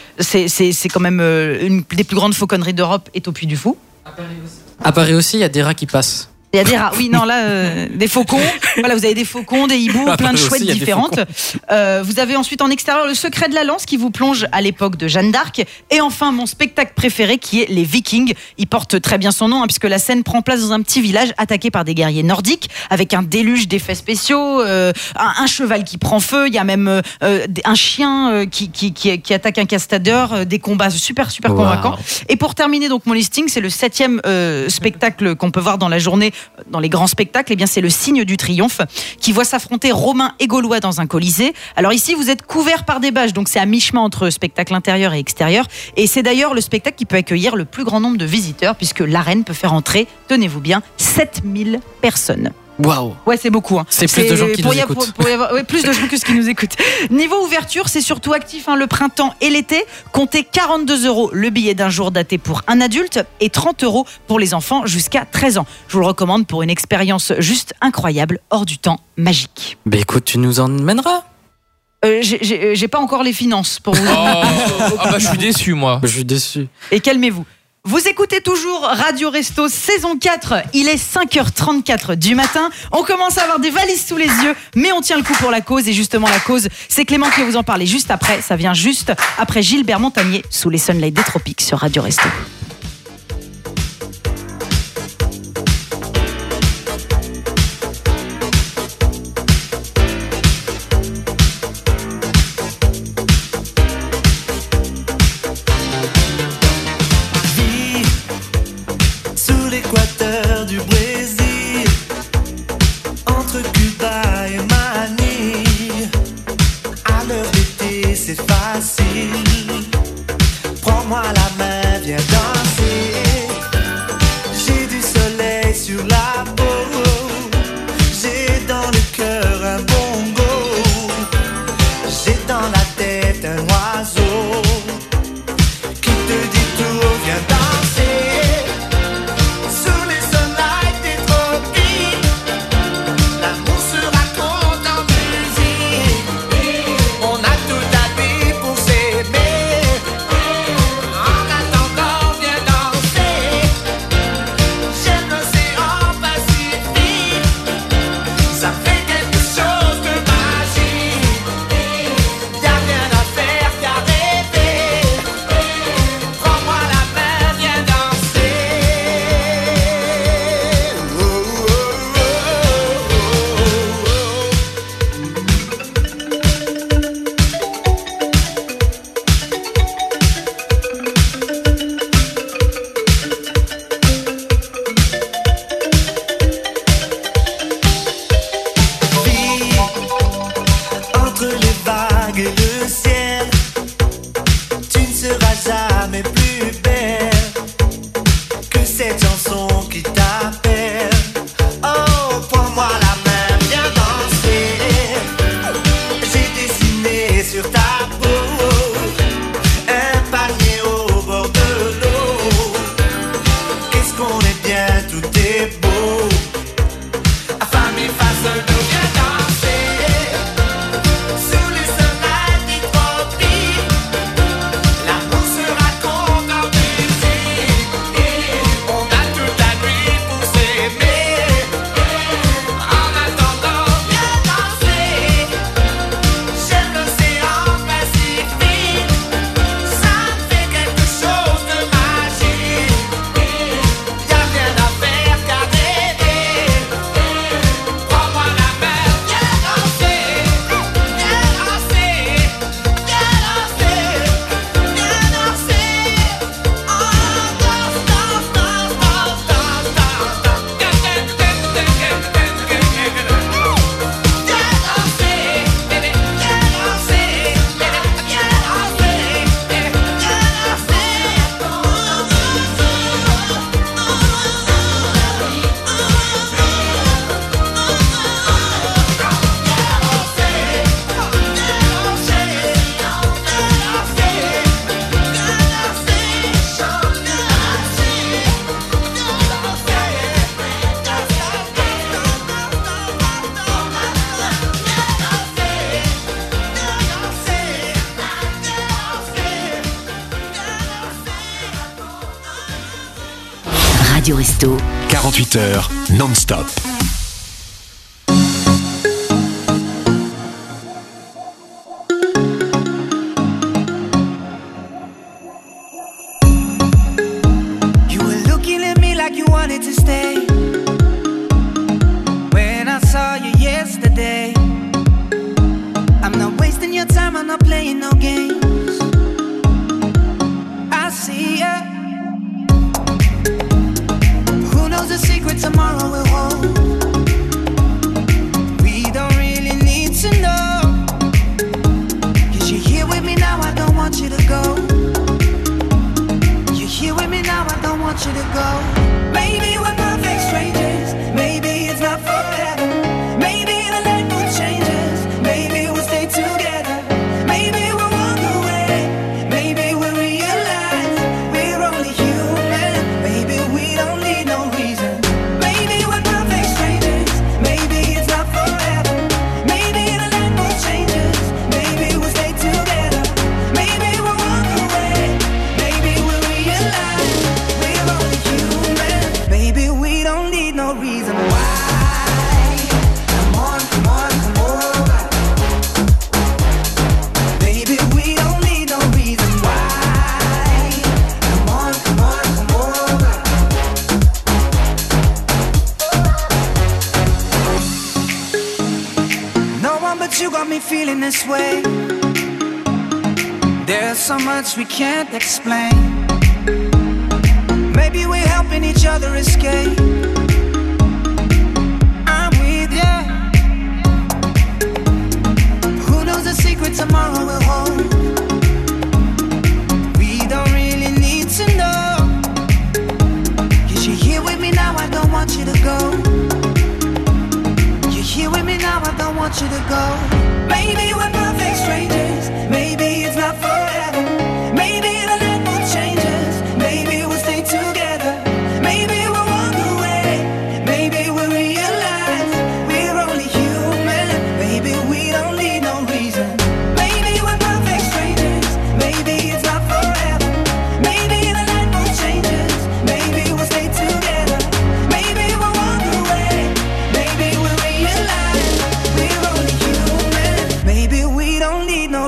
quand même une des plus grandes fauconneries d'Europe est au Puy du Fou.
À Paris aussi, il y a des rats qui passent.
Il y a des rats, oui, non, là, des faucons. Voilà, vous avez des faucons, des hiboux, plein de chouettes différentes. Vous avez ensuite en extérieur Le Secret de la Lance qui vous plonge à l'époque de Jeanne d'Arc. Et enfin, mon spectacle préféré qui est Les Vikings. Il porte très bien son nom, puisque la scène prend place dans un petit village attaqué par des guerriers nordiques, avec un déluge d'effets spéciaux, un cheval qui prend feu, il y a même un chien qui attaque un cascadeur, des combats super convaincants. Et pour terminer donc mon listing, c'est le 7e spectacle qu'on peut voir dans la journée, dans les grands spectacles, eh bien c'est le Signe du Triomphe qui voit s'affronter Romains et Gaulois dans un colisée. Alors ici, vous êtes couverts par des bâches, donc c'est à mi-chemin entre spectacle intérieur et extérieur. Et c'est d'ailleurs le spectacle qui peut accueillir le plus grand nombre de visiteurs, puisque l'arène peut faire entrer, tenez-vous bien, 7000 personnes.
Waouh.
Ouais, c'est beaucoup.
C'est plus de gens qui nous écoutent.
Plus de gens que ce qui nous écoutent. Niveau ouverture, c'est surtout actif le printemps et l'été. Comptez 42 € le billet d'un jour daté pour un adulte et 30 € pour les enfants jusqu'à 13 ans. Je vous le recommande pour une expérience juste incroyable, hors du temps, magique.
Bah écoute, tu nous emmèneras.
J'ai pas encore les finances pour vous.
Je suis déçu, moi.
Je suis déçu.
Et calmez-vous. Vous écoutez toujours Radio Resto saison 4, il est 5h34 du matin, on commence à avoir des valises sous les yeux, mais on tient le coup pour la cause, et justement la cause, c'est Clément qui va vous en parler juste après, ça vient juste après Gilbert Montagnier sous les Sunlight des Tropiques sur Radio Resto.
L'équateur du Brésil, entre Cuba et Manille, à l'heure d'été c'est facile, prends-moi la main, viens danser, j'ai du soleil sur la peau, j'ai dans le cœur un bon cette chanson qui t'appelle. Oh, prends-moi la main, viens danser. J'ai dessiné sur ta peau un palmier au bord de l'eau. Qu'est-ce qu'on est bien, tout est beau. Famille face à nous, viens danser. Sous le soleil des tropiques, l'amour se raconte en musique. On a toute la nuit pour s'aimer. En attendant, viens danser. J'aime l'océan Pacifique. Ça me fait quelque chose de magique. Y'a rien à faire qu'à rêver. Prends-moi la main, viens danser. Viens danser. Viens danser. Viens danser. Oh, danse, danse, danse, danse, danse, danse. Viens danser. Viens
Radio Resto.
48 heures non-stop.
You were looking at me like you wanted to stay. When I saw you yesterday, I'm not wasting your time, I'm not playing no games. I see ya. Who knows the secret tomorrow will hold? We don't really need to know. 'Cause you're here with me now, I don't want you to go. You're here with me now, I don't want you to go. Maybe we're perfect strangers. Maybe it's not forever. Maybe the light will change us. Maybe we'll stay together. Maybe we'll walk away. Maybe we'll realize we're only human. Maybe we don't need no reason. Maybe we're perfect strangers. Maybe it's not forever. Maybe the light will change us. Maybe we'll stay together. Maybe we'll walk away. Maybe we'll realize we're only human. Maybe we don't need no reason why. Come on, come on, come over. Maybe we don't need no reason why. Come on, come on, come over. No one but you got me feeling this way. There's so much we can't explain. Maybe we're helping each other escape. I'm with ya. Who knows the secret tomorrow will hold? We don't really need to know. 'Cause you're here with me now, I don't want you to go. You're here with me now, I don't want you to go. Maybe we're perfect strangers. Maybe it's not forever. Maybe the light will change us. Maybe we'll stay together. Maybe we'll walk away. Maybe we'll realize we're only human. Maybe we don't need no reason. Maybe we're perfect strangers. Maybe it's not forever. Maybe the light will change us. Maybe we'll stay together. Maybe we'll walk away. Maybe we'll realize we're only human. Maybe we don't need no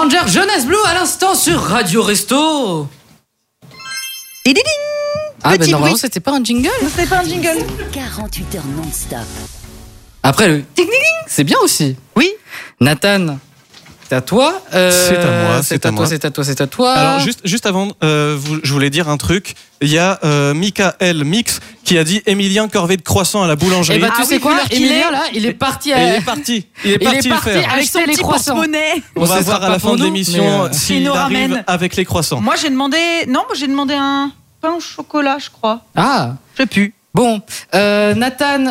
Stranger, Jeunesse Blue à l'instant sur Radio Resto. Ah, ben normalement, c'était pas un jingle.
C'était pas un jingle.
48 heures non-stop.
Après, le ting-ting-ting, c'est bien aussi.
Oui.
Nathan, c'est à toi.
C'est à moi,
c'est à toi, c'est à toi, c'est à toi.
Alors juste avant, je voulais dire un truc. Il y a Michael Mix qui a dit Émilien corvée de croissants à la boulangerie.
Et bah tu sais quoi, Émilien là, il est parti. Il
est parti le faire.
avec son
les
petit
croissants.
On va voir à la fin de l'émission s'il
nous
arrive
ramène.
avec les croissants.
Moi j'ai demandé un pain au chocolat, je crois.
Ah,
je sais plus.
Bon, Nathan,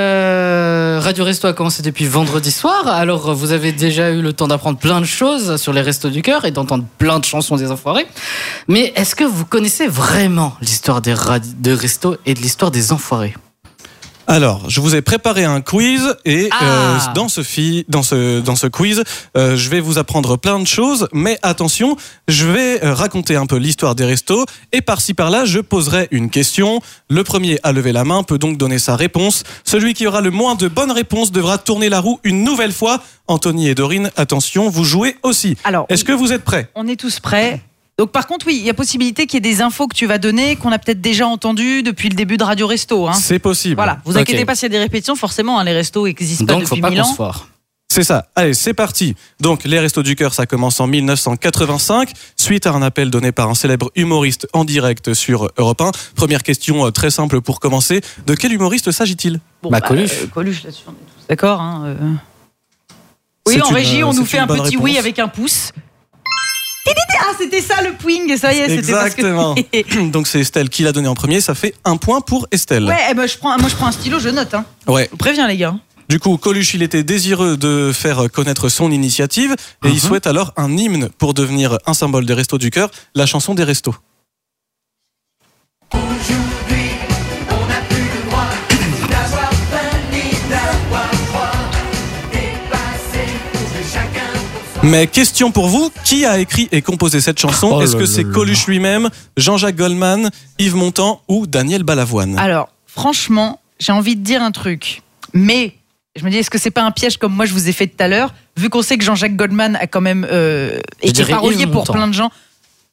Radio Resto a commencé depuis vendredi soir. Alors, vous avez déjà eu le temps d'apprendre plein de choses sur les Restos du Cœur et d'entendre plein de chansons des Enfoirés. Mais est-ce que vous connaissez vraiment l'histoire des Restos et de l'histoire des Enfoirés ?
Alors, je vous ai préparé un quiz et dans ce quiz, je vais vous apprendre plein de choses. Mais attention, je vais raconter un peu l'histoire des restos et par-ci par-là, je poserai une question. Le premier à lever la main peut donc donner sa réponse. Celui qui aura le moins de bonnes réponses devra tourner la roue une nouvelle fois. Anthony et Dorine, attention, vous jouez aussi.
Alors,
est-ce que vous êtes prêts ?
On est tous prêts. Donc par contre, oui, il y a possibilité qu'il y ait des infos que tu vas donner qu'on a peut-être déjà entendues depuis le début de Radio Resto. Hein.
C'est possible.
Voilà, vous inquiétez pas s'il y a des répétitions, forcément, hein, les restos existent
donc,
pas depuis
faut pas
1000 ans.
se foire.
C'est ça. Allez, c'est parti. Donc, les Restos du Cœur, ça commence en 1985, suite à un appel donné par un célèbre humoriste en direct sur Europe 1. Première question très simple pour commencer. De quel humoriste s'agit-il ?
Coluche.
Coluche, là-dessus, on est tous d'accord. Hein, Oui, en régie, on nous fait un petit oui avec un pouce. Ah, c'était ça le pouing, ça y est, c'était
exactement. Donc c'est Estelle qui l'a donné en premier, ça fait 1 point pour Estelle.
Ouais, moi je prends un stylo, je note. Hein.
Ouais.
Je vous préviens les gars.
Du coup, Coluche, il était désireux de faire connaître son initiative et il souhaite alors un hymne pour devenir un symbole des Restos du Cœur, la chanson des Restos.
Aujourd'hui, on n'a plus le droit d'avoir faim ni d'avoir froid. Dépassé, chacun pour son...
Mais question pour vous, qui a écrit et composé cette chanson ? Est-ce que c'est Coluche lui-même, Jean-Jacques Goldman, Yves Montand ou Daniel Balavoine ?
Alors, franchement, j'ai envie de dire un truc, mais je me dis, est-ce que c'est pas un piège comme moi je vous ai fait tout à l'heure, vu qu'on sait que Jean-Jacques Goldman a quand même été parolié pour plein de gens.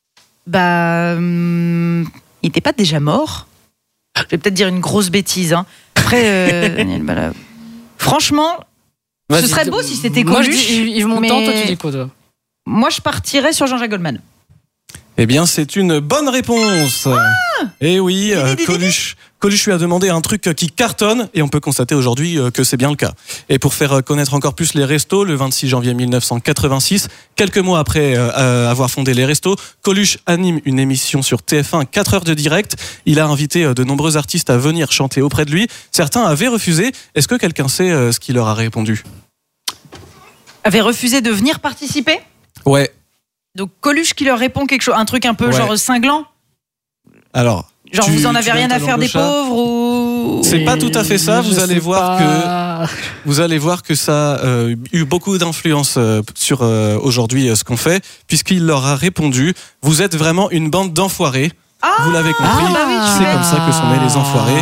Il n'était pas déjà mort ? Je vais peut-être dire une grosse bêtise. Hein. Après, Daniel Balavoine. Franchement, ce serait beau si c'était Coluche.
Moi je dis Yves Montand, toi tu dis quoi toi ?
Moi je partirais sur Jean-Jacques Goldman.
Eh bien, c'est une bonne réponse. Et oui, Coluche lui a demandé un truc qui cartonne et on peut constater aujourd'hui que c'est bien le cas. Et pour faire connaître encore plus les restos, le 26 janvier 1986, quelques mois après avoir fondé les restos, Coluche anime une émission sur TF1, 4 heures de direct. Il a invité de nombreux artistes à venir chanter auprès de lui. Certains avaient refusé. Est-ce que quelqu'un sait ce qu'il leur a répondu ?
Avait refusé de venir participer ?
Ouais.
Donc Coluche qui leur répond quelque chose, un truc un peu genre cinglant ?
Alors,
genre vous en avez rien à faire des pauvres ou...
C'est pas tout à fait ça, vous allez voir que ça a eu beaucoup d'influence sur aujourd'hui ce qu'on fait, puisqu'il leur a répondu « Vous êtes vraiment une bande d'enfoirés ». Vous l'avez compris, c'est comme ça que sont nés les enfoirés.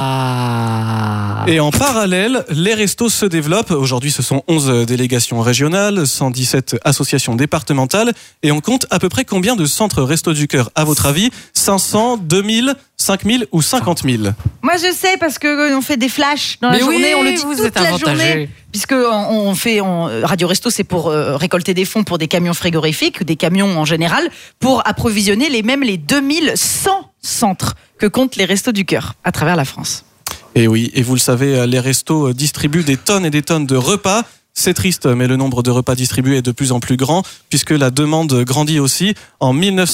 Et en parallèle, les restos se développent. Aujourd'hui, ce sont 11 délégations régionales, 117 associations départementales. Et on compte à peu près combien de centres Restos du Cœur, à votre avis ? 500, 2000, 5000 ou 50 000 ?
Moi, je sais parce qu'on fait des flashs dans la journée. On le dit toute la journée. Puisque Radio Resto, c'est pour récolter des fonds pour des camions frigorifiques, des camions en général, pour approvisionner les 2100 centres que comptent les Restos du Cœur à travers la France.
Et oui, et vous le savez, les restos distribuent des tonnes et des tonnes de repas. C'est triste, mais le nombre de repas distribués est de plus en plus grand, puisque la demande grandit aussi. En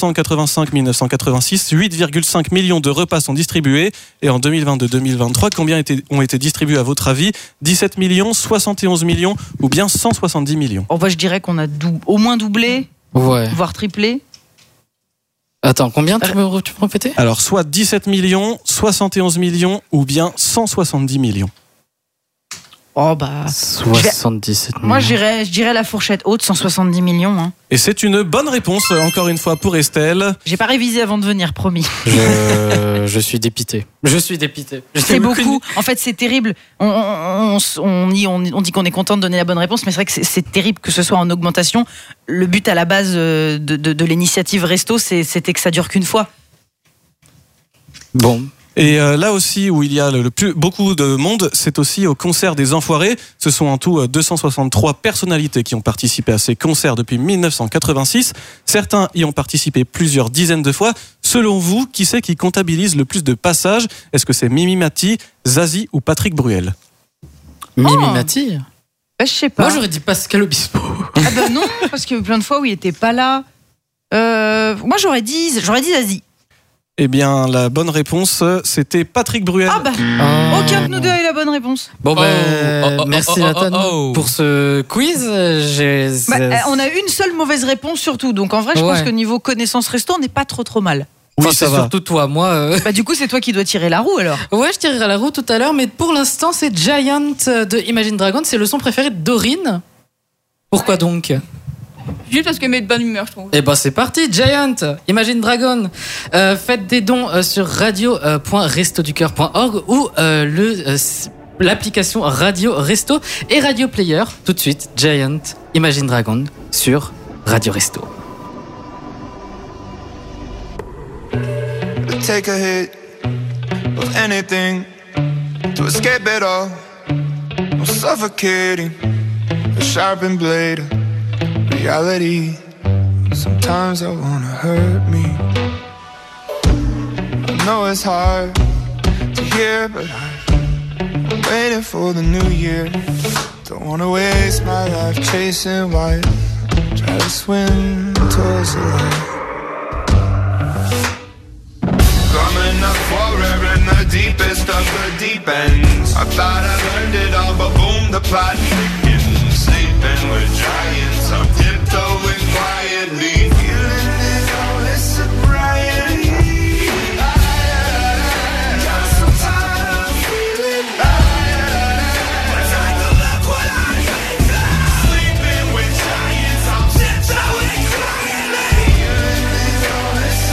1985-1986, 8,5 millions de repas sont distribués. Et en 2022-2023, combien ont été distribués à votre avis ? 17 millions, 71 millions ou bien 170 millions ?
Moi, je dirais qu'on a au moins doublé, voire triplé.
Attends, combien tu peux répéter ?
Alors, soit 17 millions, 71 millions ou bien 170 millions.
Oh bah.
77 millions.
Moi, je dirais la fourchette haute, 170 millions. Hein.
Et c'est une bonne réponse, encore une fois, pour Estelle.
J'ai pas révisé avant de venir, promis.
Je suis dépité.
C'est beaucoup. En fait, c'est terrible. On dit qu'on est content de donner la bonne réponse, mais c'est vrai que c'est terrible que ce soit en augmentation. Le but à la base de l'initiative Resto, c'était que ça dure qu'une fois.
Bon.
Et là aussi où il y a beaucoup de monde, c'est aussi au concert des Enfoirés. Ce sont en tout 263 personnalités qui ont participé à ces concerts depuis 1986. Certains y ont participé plusieurs dizaines de fois. Selon vous, qui c'est qui comptabilise le plus de passages ? Est-ce que c'est Mimi Mati, Zazie ou Patrick Bruel ?
Mimi Mati ?
Je sais pas.
Moi j'aurais dit Pascal Obispo.
Ah bah non, parce que plein de fois où il était pas là. Moi j'aurais dit Zazie.
Eh bien, la bonne réponse, c'était Patrick Bruel.
Ah bah, aucun de nous deux a eu la bonne réponse.
Bon merci Nathan pour ce quiz.
On a une seule mauvaise réponse surtout, donc en vrai je pense que niveau connaissance Resto, on n'est pas trop mal.
Oui, enfin, c'est surtout toi, moi.
Bah du coup c'est toi qui dois tirer la roue alors.
Ouais, je tirerai la roue tout à l'heure, mais pour l'instant c'est Giant de Imagine Dragons, c'est le son préféré de Dorine. Pourquoi donc ?
Juste parce qu'elle met de bonne humeur, je trouve.
Et ben c'est parti, Giant, Imagine Dragon. Faites des dons sur radio.restoducoeur.org ou l'application Radio Resto et Radio Player. Tout de suite, Giant, Imagine Dragon sur Radio Resto.
Take a hit of anything to escape it all. I'm suffocating, a sharpened blade. Reality, sometimes I wanna hurt me. I know it's hard to hear, but I'm waiting for the new year. Don't wanna waste my life chasing white. Try to swim towards the light. Coming up forever in the deepest of the deep ends. I thought I learned it all, but boom, the plot thickens. Sleeping with giants, I'm tiptoeing quietly. Feeling it all, it's sobriety. Got some time, I'm feeling but take a look what I made. Sleeping with giants, I'm tiptoeing quietly. Feeling it all, it's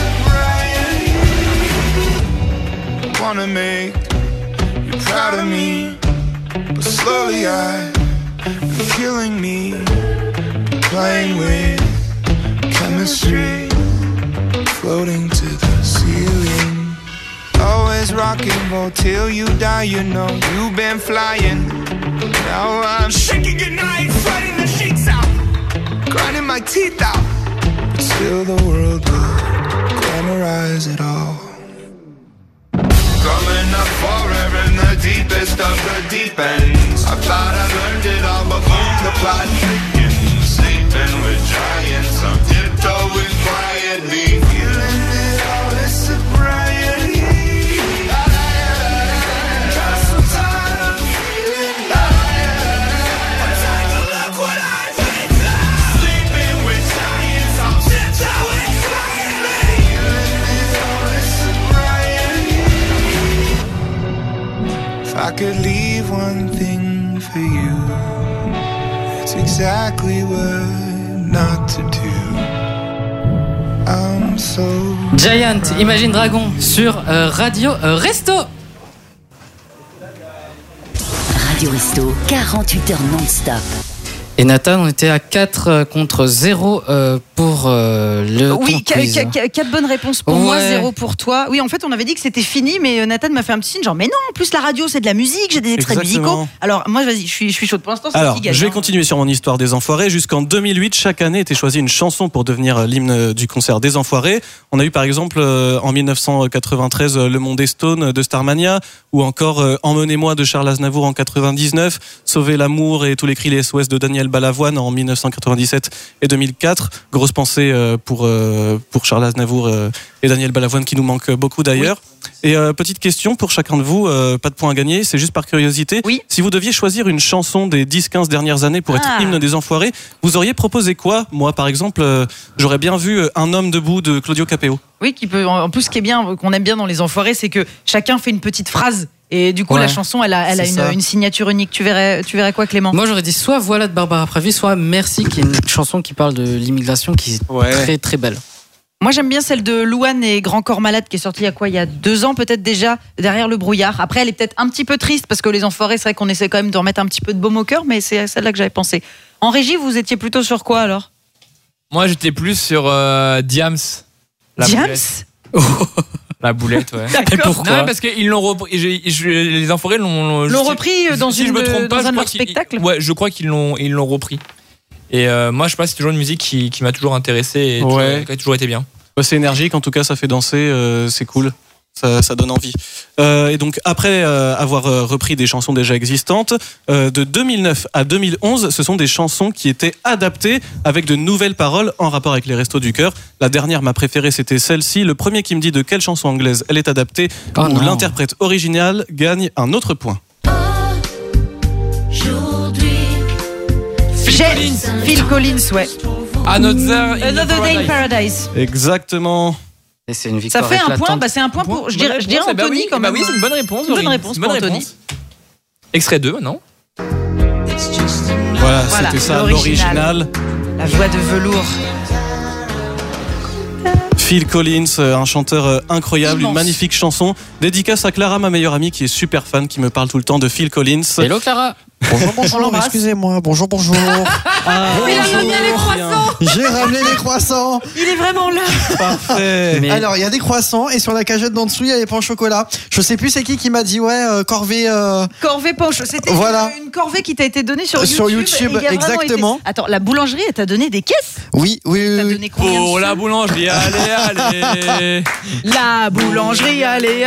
sobriety. Wanna make you proud of me, but slowly I'm killing me, playing with chemistry, floating to the ceiling. Always rocking boat till you die, you know you've been flying. Now I'm shaking goodnight, fighting the sheets out, grinding my teeth out, but still the world will glamorize it all. Coming up forever in the deepest of the deep ends. I thought I learned it all, but boom, the plot thickens. Sleeping with giants, I'm tiptoeing quietly. Feeling it all, it's sobriety. Got some time, I'm feeling but take a look what I made. Sleeping with giants, I'm tiptoeing quietly. Feeling it all, it's sobriety. If I could leave one thing for you, it's exactly what not to do. I'm so
Giant, Imagine Dragon sur Radio Resto.
Radio Resto, 48 heures non-stop.
Et Nathan, on était à 4 contre 0 pour le
Oui,
quiz.
4 bonnes réponses pour moi, 0 pour toi. Oui, en fait, on avait dit que c'était fini, mais Nathan m'a fait un petit signe, genre, mais non, en plus, la radio, c'est de la musique, j'ai des extraits musicaux. Alors, moi, vas-y, je suis chaude. Pour l'instant, c'est
Alors,
qui gagne.
je vais continuer sur mon histoire des Enfoirés. Jusqu'en 2008, chaque année était choisie une chanson pour devenir l'hymne du concert des Enfoirés. On a eu par exemple en 1993 Le Monde est Stone de Starmania, ou encore Emmenez-moi de Charles Aznavour en 99, Sauver l'amour et tous les cris les SOS de Daniel Balavoine en 1997 et 2004. Grosse pensée pour Charles Aznavour et Daniel Balavoine qui nous manque beaucoup d'ailleurs. Oui. Et petite question pour chacun de vous, pas de points à gagner, c'est juste par curiosité.
Oui.
Si vous deviez choisir une chanson des 10-15 dernières années pour être hymne des Enfoirés, vous auriez proposé quoi ? Moi par exemple, j'aurais bien vu Un homme debout de Claudio Capéo.
Oui, qui peut. En plus, ce qui est bien, qu'on aime bien dans les Enfoirés, c'est que chacun fait une petite phrase Et du coup,
Ouais,
la chanson, elle a
c'est ça.
une signature unique. Tu verrais quoi, Clément?
Moi, j'aurais dit soit Voilà de Barbara Pravi, soit Merci, qui est une chanson qui parle de l'immigration, qui est très très belle.
Moi, j'aime bien celle de Louane et Grand Corps Malade, qui est sortie il y a 2 ans peut-être déjà, Derrière le brouillard. Après, elle est peut-être un petit peu triste, parce que Les Enfoirés, c'est vrai qu'on essaie quand même de remettre un petit peu de baume au cœur, mais c'est celle-là que j'avais pensé. En régie, vous étiez plutôt sur quoi alors?
Moi, j'étais plus sur Diams.
Diams?
La boulette, ouais.
D'accord.
Pourquoi? Non, parce qu'ils l'ont repris. Les Enfoirés l'ont
repris dans
si je me trompe pas,
un de
je crois
leurs
qu'ils-
spectacles.
Ouais, je crois qu'ils l'ont repris. Et moi, je sais pas, c'est toujours une musique qui m'a toujours intéressé et qui a toujours été bien.
Ouais, c'est énergique, en tout cas, ça fait danser, c'est cool. Ça donne envie. Et donc, après avoir repris des chansons déjà existantes, de 2009 à 2011, ce sont des chansons qui étaient adaptées avec de nouvelles paroles en rapport avec les Restos du Cœur. La dernière, ma préférée, c'était celle-ci. Le premier qui me dit de quelle chanson anglaise elle est adaptée ou
non.
l'interprète original gagne un autre point.
Phil Collins, ouais.
Another
Day in Paradise.
Exactement.
Et c'est une
Ça
victoire
fait un point,
éclatante.
c'est un point pour. Je dirais
Bah
Anthony
oui,
quand même.
Bah oui, c'est une bonne réponse.
Une bonne
Aurine.
réponse
C'est une
pour
bonne
Anthony.
réponse. Extrait 2, non?
Voilà,
Voilà,
c'était ça,
l'original.
l'original.
La voix de velours.
Phil Collins, un chanteur incroyable,
Immense.
une magnifique chanson. Dédicace à Clara, ma meilleure amie, qui est super fan, qui me parle tout le temps de Phil Collins.
Hello Clara.
Bonjour,
On
bonjour,
l'embrasse.
excusez-moi. Bonjour, bonjour.
Il a ramené les croissants.
J'ai ramené les croissants.
Il est vraiment là.
Parfait.
Mais-
Alors, il y a des croissants et sur la cagette d'en dessous, il y a les pains au chocolat. Je sais plus c'est qui m'a dit, corvée.
Corvée Poche. C'était
Voilà.
une corvée qui t'a été donnée sur YouTube.
Sur YouTube,
et il y a vraiment
exactement.
été- Attends, la boulangerie, elle t'a donné des caisses?
Oui.
T'as donné combien de
Pour
sous
la boulangerie, allez.
La boulangerie,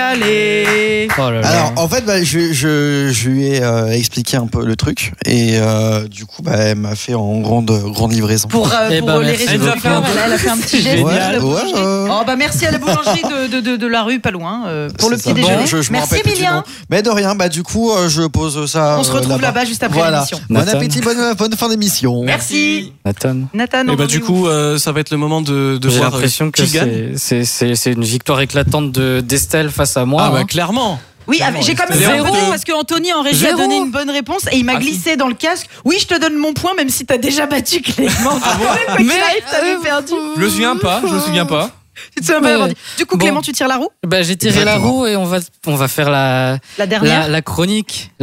allez.
Oh là là.
Alors, en fait, je lui ai expliqué un peu le truc et du coup, elle m'a fait en grande livraison.
Pour
Eh ben,
les
merci
réseaux
beaucoup.
du cœur, elle a fait un petit geste.
Ouais,
la boulangerie.
ouais.
Oh, merci à la boulangerie de la rue, pas loin, pour le
C'est
petit
ça.
déjeuner.
Je me
Merci
rappelle plus du
Emilien.
nom. Mais de rien, du coup, je pose ça.
On se retrouve là-bas juste après
voilà.
l'émission.
Bon
Nathan.
appétit, bonne fin d'émission.
Merci.
Nathan.
Nathan,
Et du coup, ça va être le moment de
J'ai
voir
l'impression que
qui gagne.
c'est une victoire éclatante d'Estelle face à moi.
Ah,
hein.
clairement.
oui, j'ai quand même fait un
Zéro.
peu tôt parce que Anthony en régie a
Zéro.
donné une bonne réponse et il m'a glissé dans le casque. Oui, je te donne mon point même si t'as déjà battu Clément. Quoi qu'il arrive, t'avais perdu.
Je me souviens pas.
Tu te souviens pas d'avoir dit. Du coup,
Bon.
Clément, tu tires la roue?
J'ai tiré la roue et on va faire la
dernière.
la chronique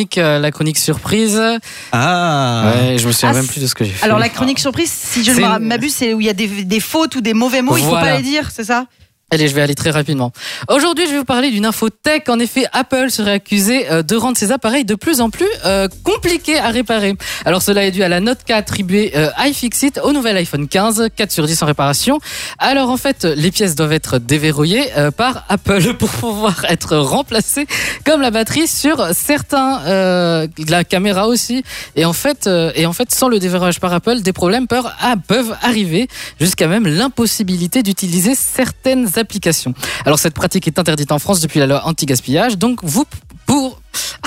surprise.
Ah.
Ouais, je me souviens
Ah,
même plus de ce que j'ai fait.
Alors la chronique surprise, si je
C'est
ne
une-
m'abuse, c'est où il y a des fautes ou des mauvais mots, il faut
Voilà.
pas les dire, c'est ça?
Allez, je vais aller très rapidement. Aujourd'hui, je vais vous parler d'une info tech. En effet, Apple serait accusé de rendre ses appareils de plus en plus compliqués à réparer. Alors, cela est dû à la note qu'a attribuée iFixit au nouvel iPhone 15, 4 sur 10 en réparation. Alors, en fait, les pièces doivent être déverrouillées par Apple pour pouvoir être remplacées, comme la batterie sur certains, la caméra aussi. Et en fait, sans le déverrouillage par Apple, des problèmes peuvent arriver, jusqu'à même l'impossibilité d'utiliser certaines applications. Alors cette pratique est interdite en France depuis la loi anti-gaspillage. Donc pour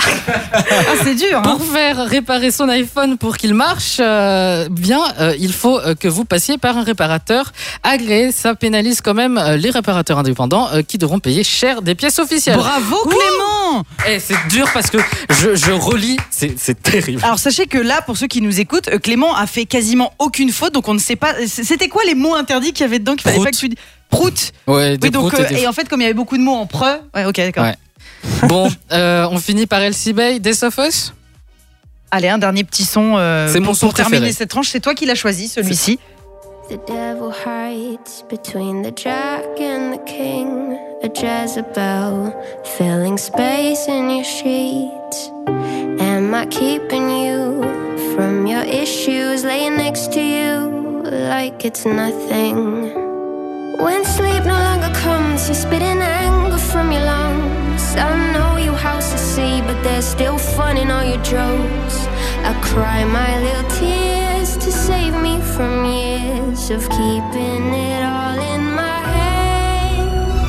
c'est dur.
Pour faire réparer son iPhone pour qu'il marche bien, il faut que vous passiez par un réparateur agréé. Ça pénalise quand même les réparateurs indépendants qui devront payer cher des pièces officielles.
Bravo Clément.
C'est dur parce que je relis, c'est terrible.
Alors sachez que là, pour ceux qui nous écoutent, Clément a fait quasiment aucune faute, donc on ne sait pas. C'était quoi les mots interdits qu'il y avait dedans qu'il fallait
Prout.
pas que tu dises? Prout.
Ouais, des
Oui, donc,
proutes et des-
et en fait, comme il y avait beaucoup de mots en preux, ouais, ok, d'accord.
Ouais. Bon, on finit par Elsie Bay, Death of Us.
Allez, un dernier petit son
C'est mon son
pour terminer
préféré.
cette tranche. C'est toi qui l'as choisi, celui-ci.
The devil hides between the jack and the king. A Jezebel filling space in your sheets. Am I keeping you from your issues? Laying next to you like it's nothing. When sleep no longer comes, you're spitting anger from your lungs. I know you house to see, but there's still fun in all your jokes. I cry my little tears to save me from years of keeping it all in my head.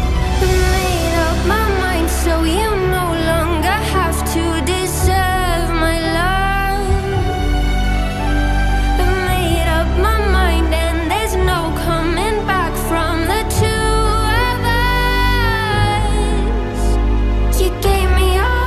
Made up my mind so you no longer have to deserve my love. Made up my mind and there's no coming back from the two of us. You gave me all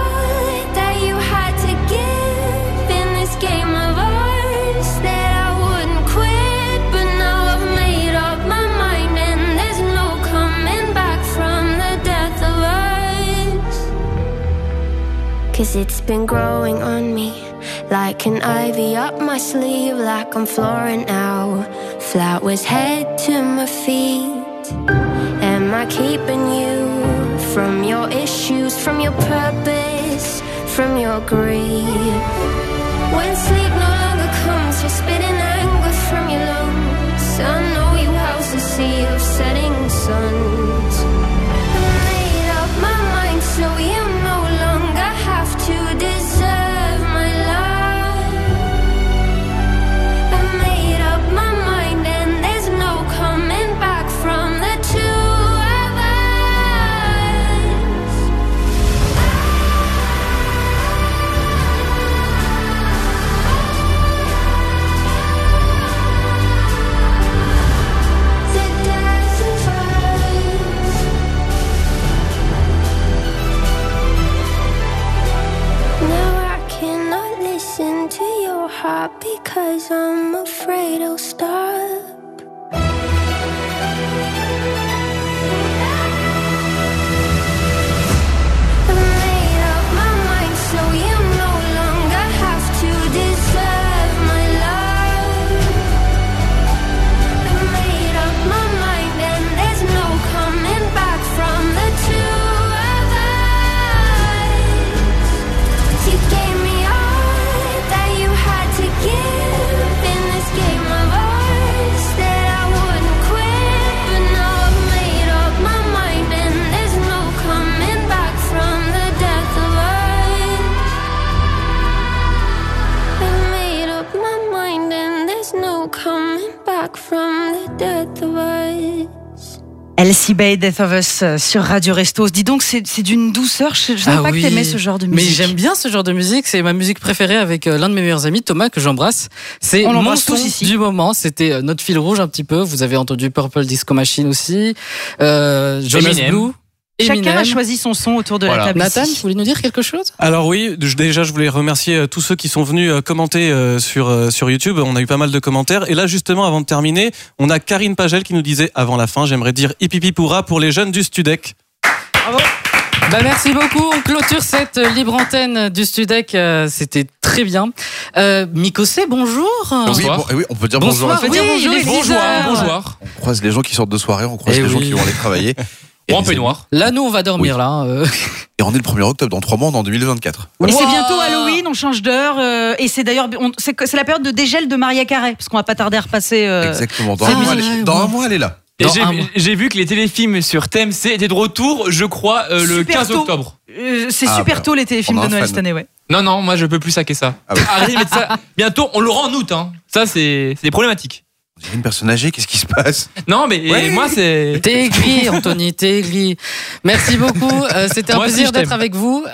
it's been growing on me. Like an ivy up my sleeve, like I'm flooring now. Flowers head to my feet. Am I keeping you from your issues, from your purpose, from your greed? When sleep no longer comes, you're spitting anger from your lungs. I know you house a sea of setting suns. I made up my mind so you no longer have to deserve my love. I made up my mind and there's no coming back from the two of us. The death of us. Now I cannot listen to your heart because I'm afraid I'll stop. I made up my mind so you no longer have to deserve my love. I made up my mind and there's no coming back from the two of us. You gave me all that you had to give in this game of ours, that I wouldn't quit. But now I've made up my mind and there's no coming back from the death of us. I've made up my mind and there's no coming back from the death of us.
Elsie Bay, Death of Us sur Radio Restos. Dis donc, c'est d'une douceur. Je savais pas que t'aimais ce genre de musique.
Mais j'aime bien ce genre de musique. C'est ma musique préférée avec l'un de mes meilleurs amis, Thomas, que j'embrasse. C'est
On
mon
l'embrasse
son
tous ici.
du moment. C'était notre fil rouge un petit peu. Vous avez entendu Purple Disco Machine aussi. Jonas
Eminem.
Blue.
Chacun
Eminem.
a choisi son son autour de
Voilà.
la table.
Nathan,
ici.
vous voulez nous dire quelque chose?
Alors oui, déjà je voulais remercier tous ceux qui sont venus commenter sur YouTube. On a eu pas mal de commentaires. Et là justement, avant de terminer, on a Karine Pagel qui nous disait avant la fin, j'aimerais dire hip hip hip hurrah pour les jeunes du Studec.
Bravo. Bah merci beaucoup. On clôture cette libre antenne du Studec. C'était très bien. Mikosé, bonjour.
Bonsoir.
Oui, on peut dire
Bonsoir.
bonjour.
Oui, il est 10 heures.
Bonjour.
On croise les gens qui sortent de soirée, on croise les gens qui vont aller travailler.
Ou en peignoir.
Là, nous, on va dormir,
Oui.
là.
Et on est le 1er octobre, dans 3 mois, on est en 2024.
Et c'est
Wow.
bientôt Halloween, on change d'heure. Et c'est d'ailleurs, c'est la période de dégel de Maria Carré, parce qu'on va pas tarder à repasser.
Exactement. Dans un mois, elle est là.
Et j'ai vu que les téléfilms sur TMC étaient de retour, je crois, le
Super
15
tôt.
octobre.
C'est super tôt les téléfilms
on a
de
un
Noël
fan.
cette année, ouais.
Non, moi je peux plus saquer ça.
Ah ouais.
Arrêtez de mettre ça. Bientôt, on l'aura en août. Hein. Ça, c'est problématique.
On dirait une personne âgée, qu'est-ce qui se passe?
Non, mais moi, c'est.
T'es aigri, Anthony, t'es aigri. Merci beaucoup. C'était un
Moi aussi,
plaisir
je
d'être
t'aime.
avec vous.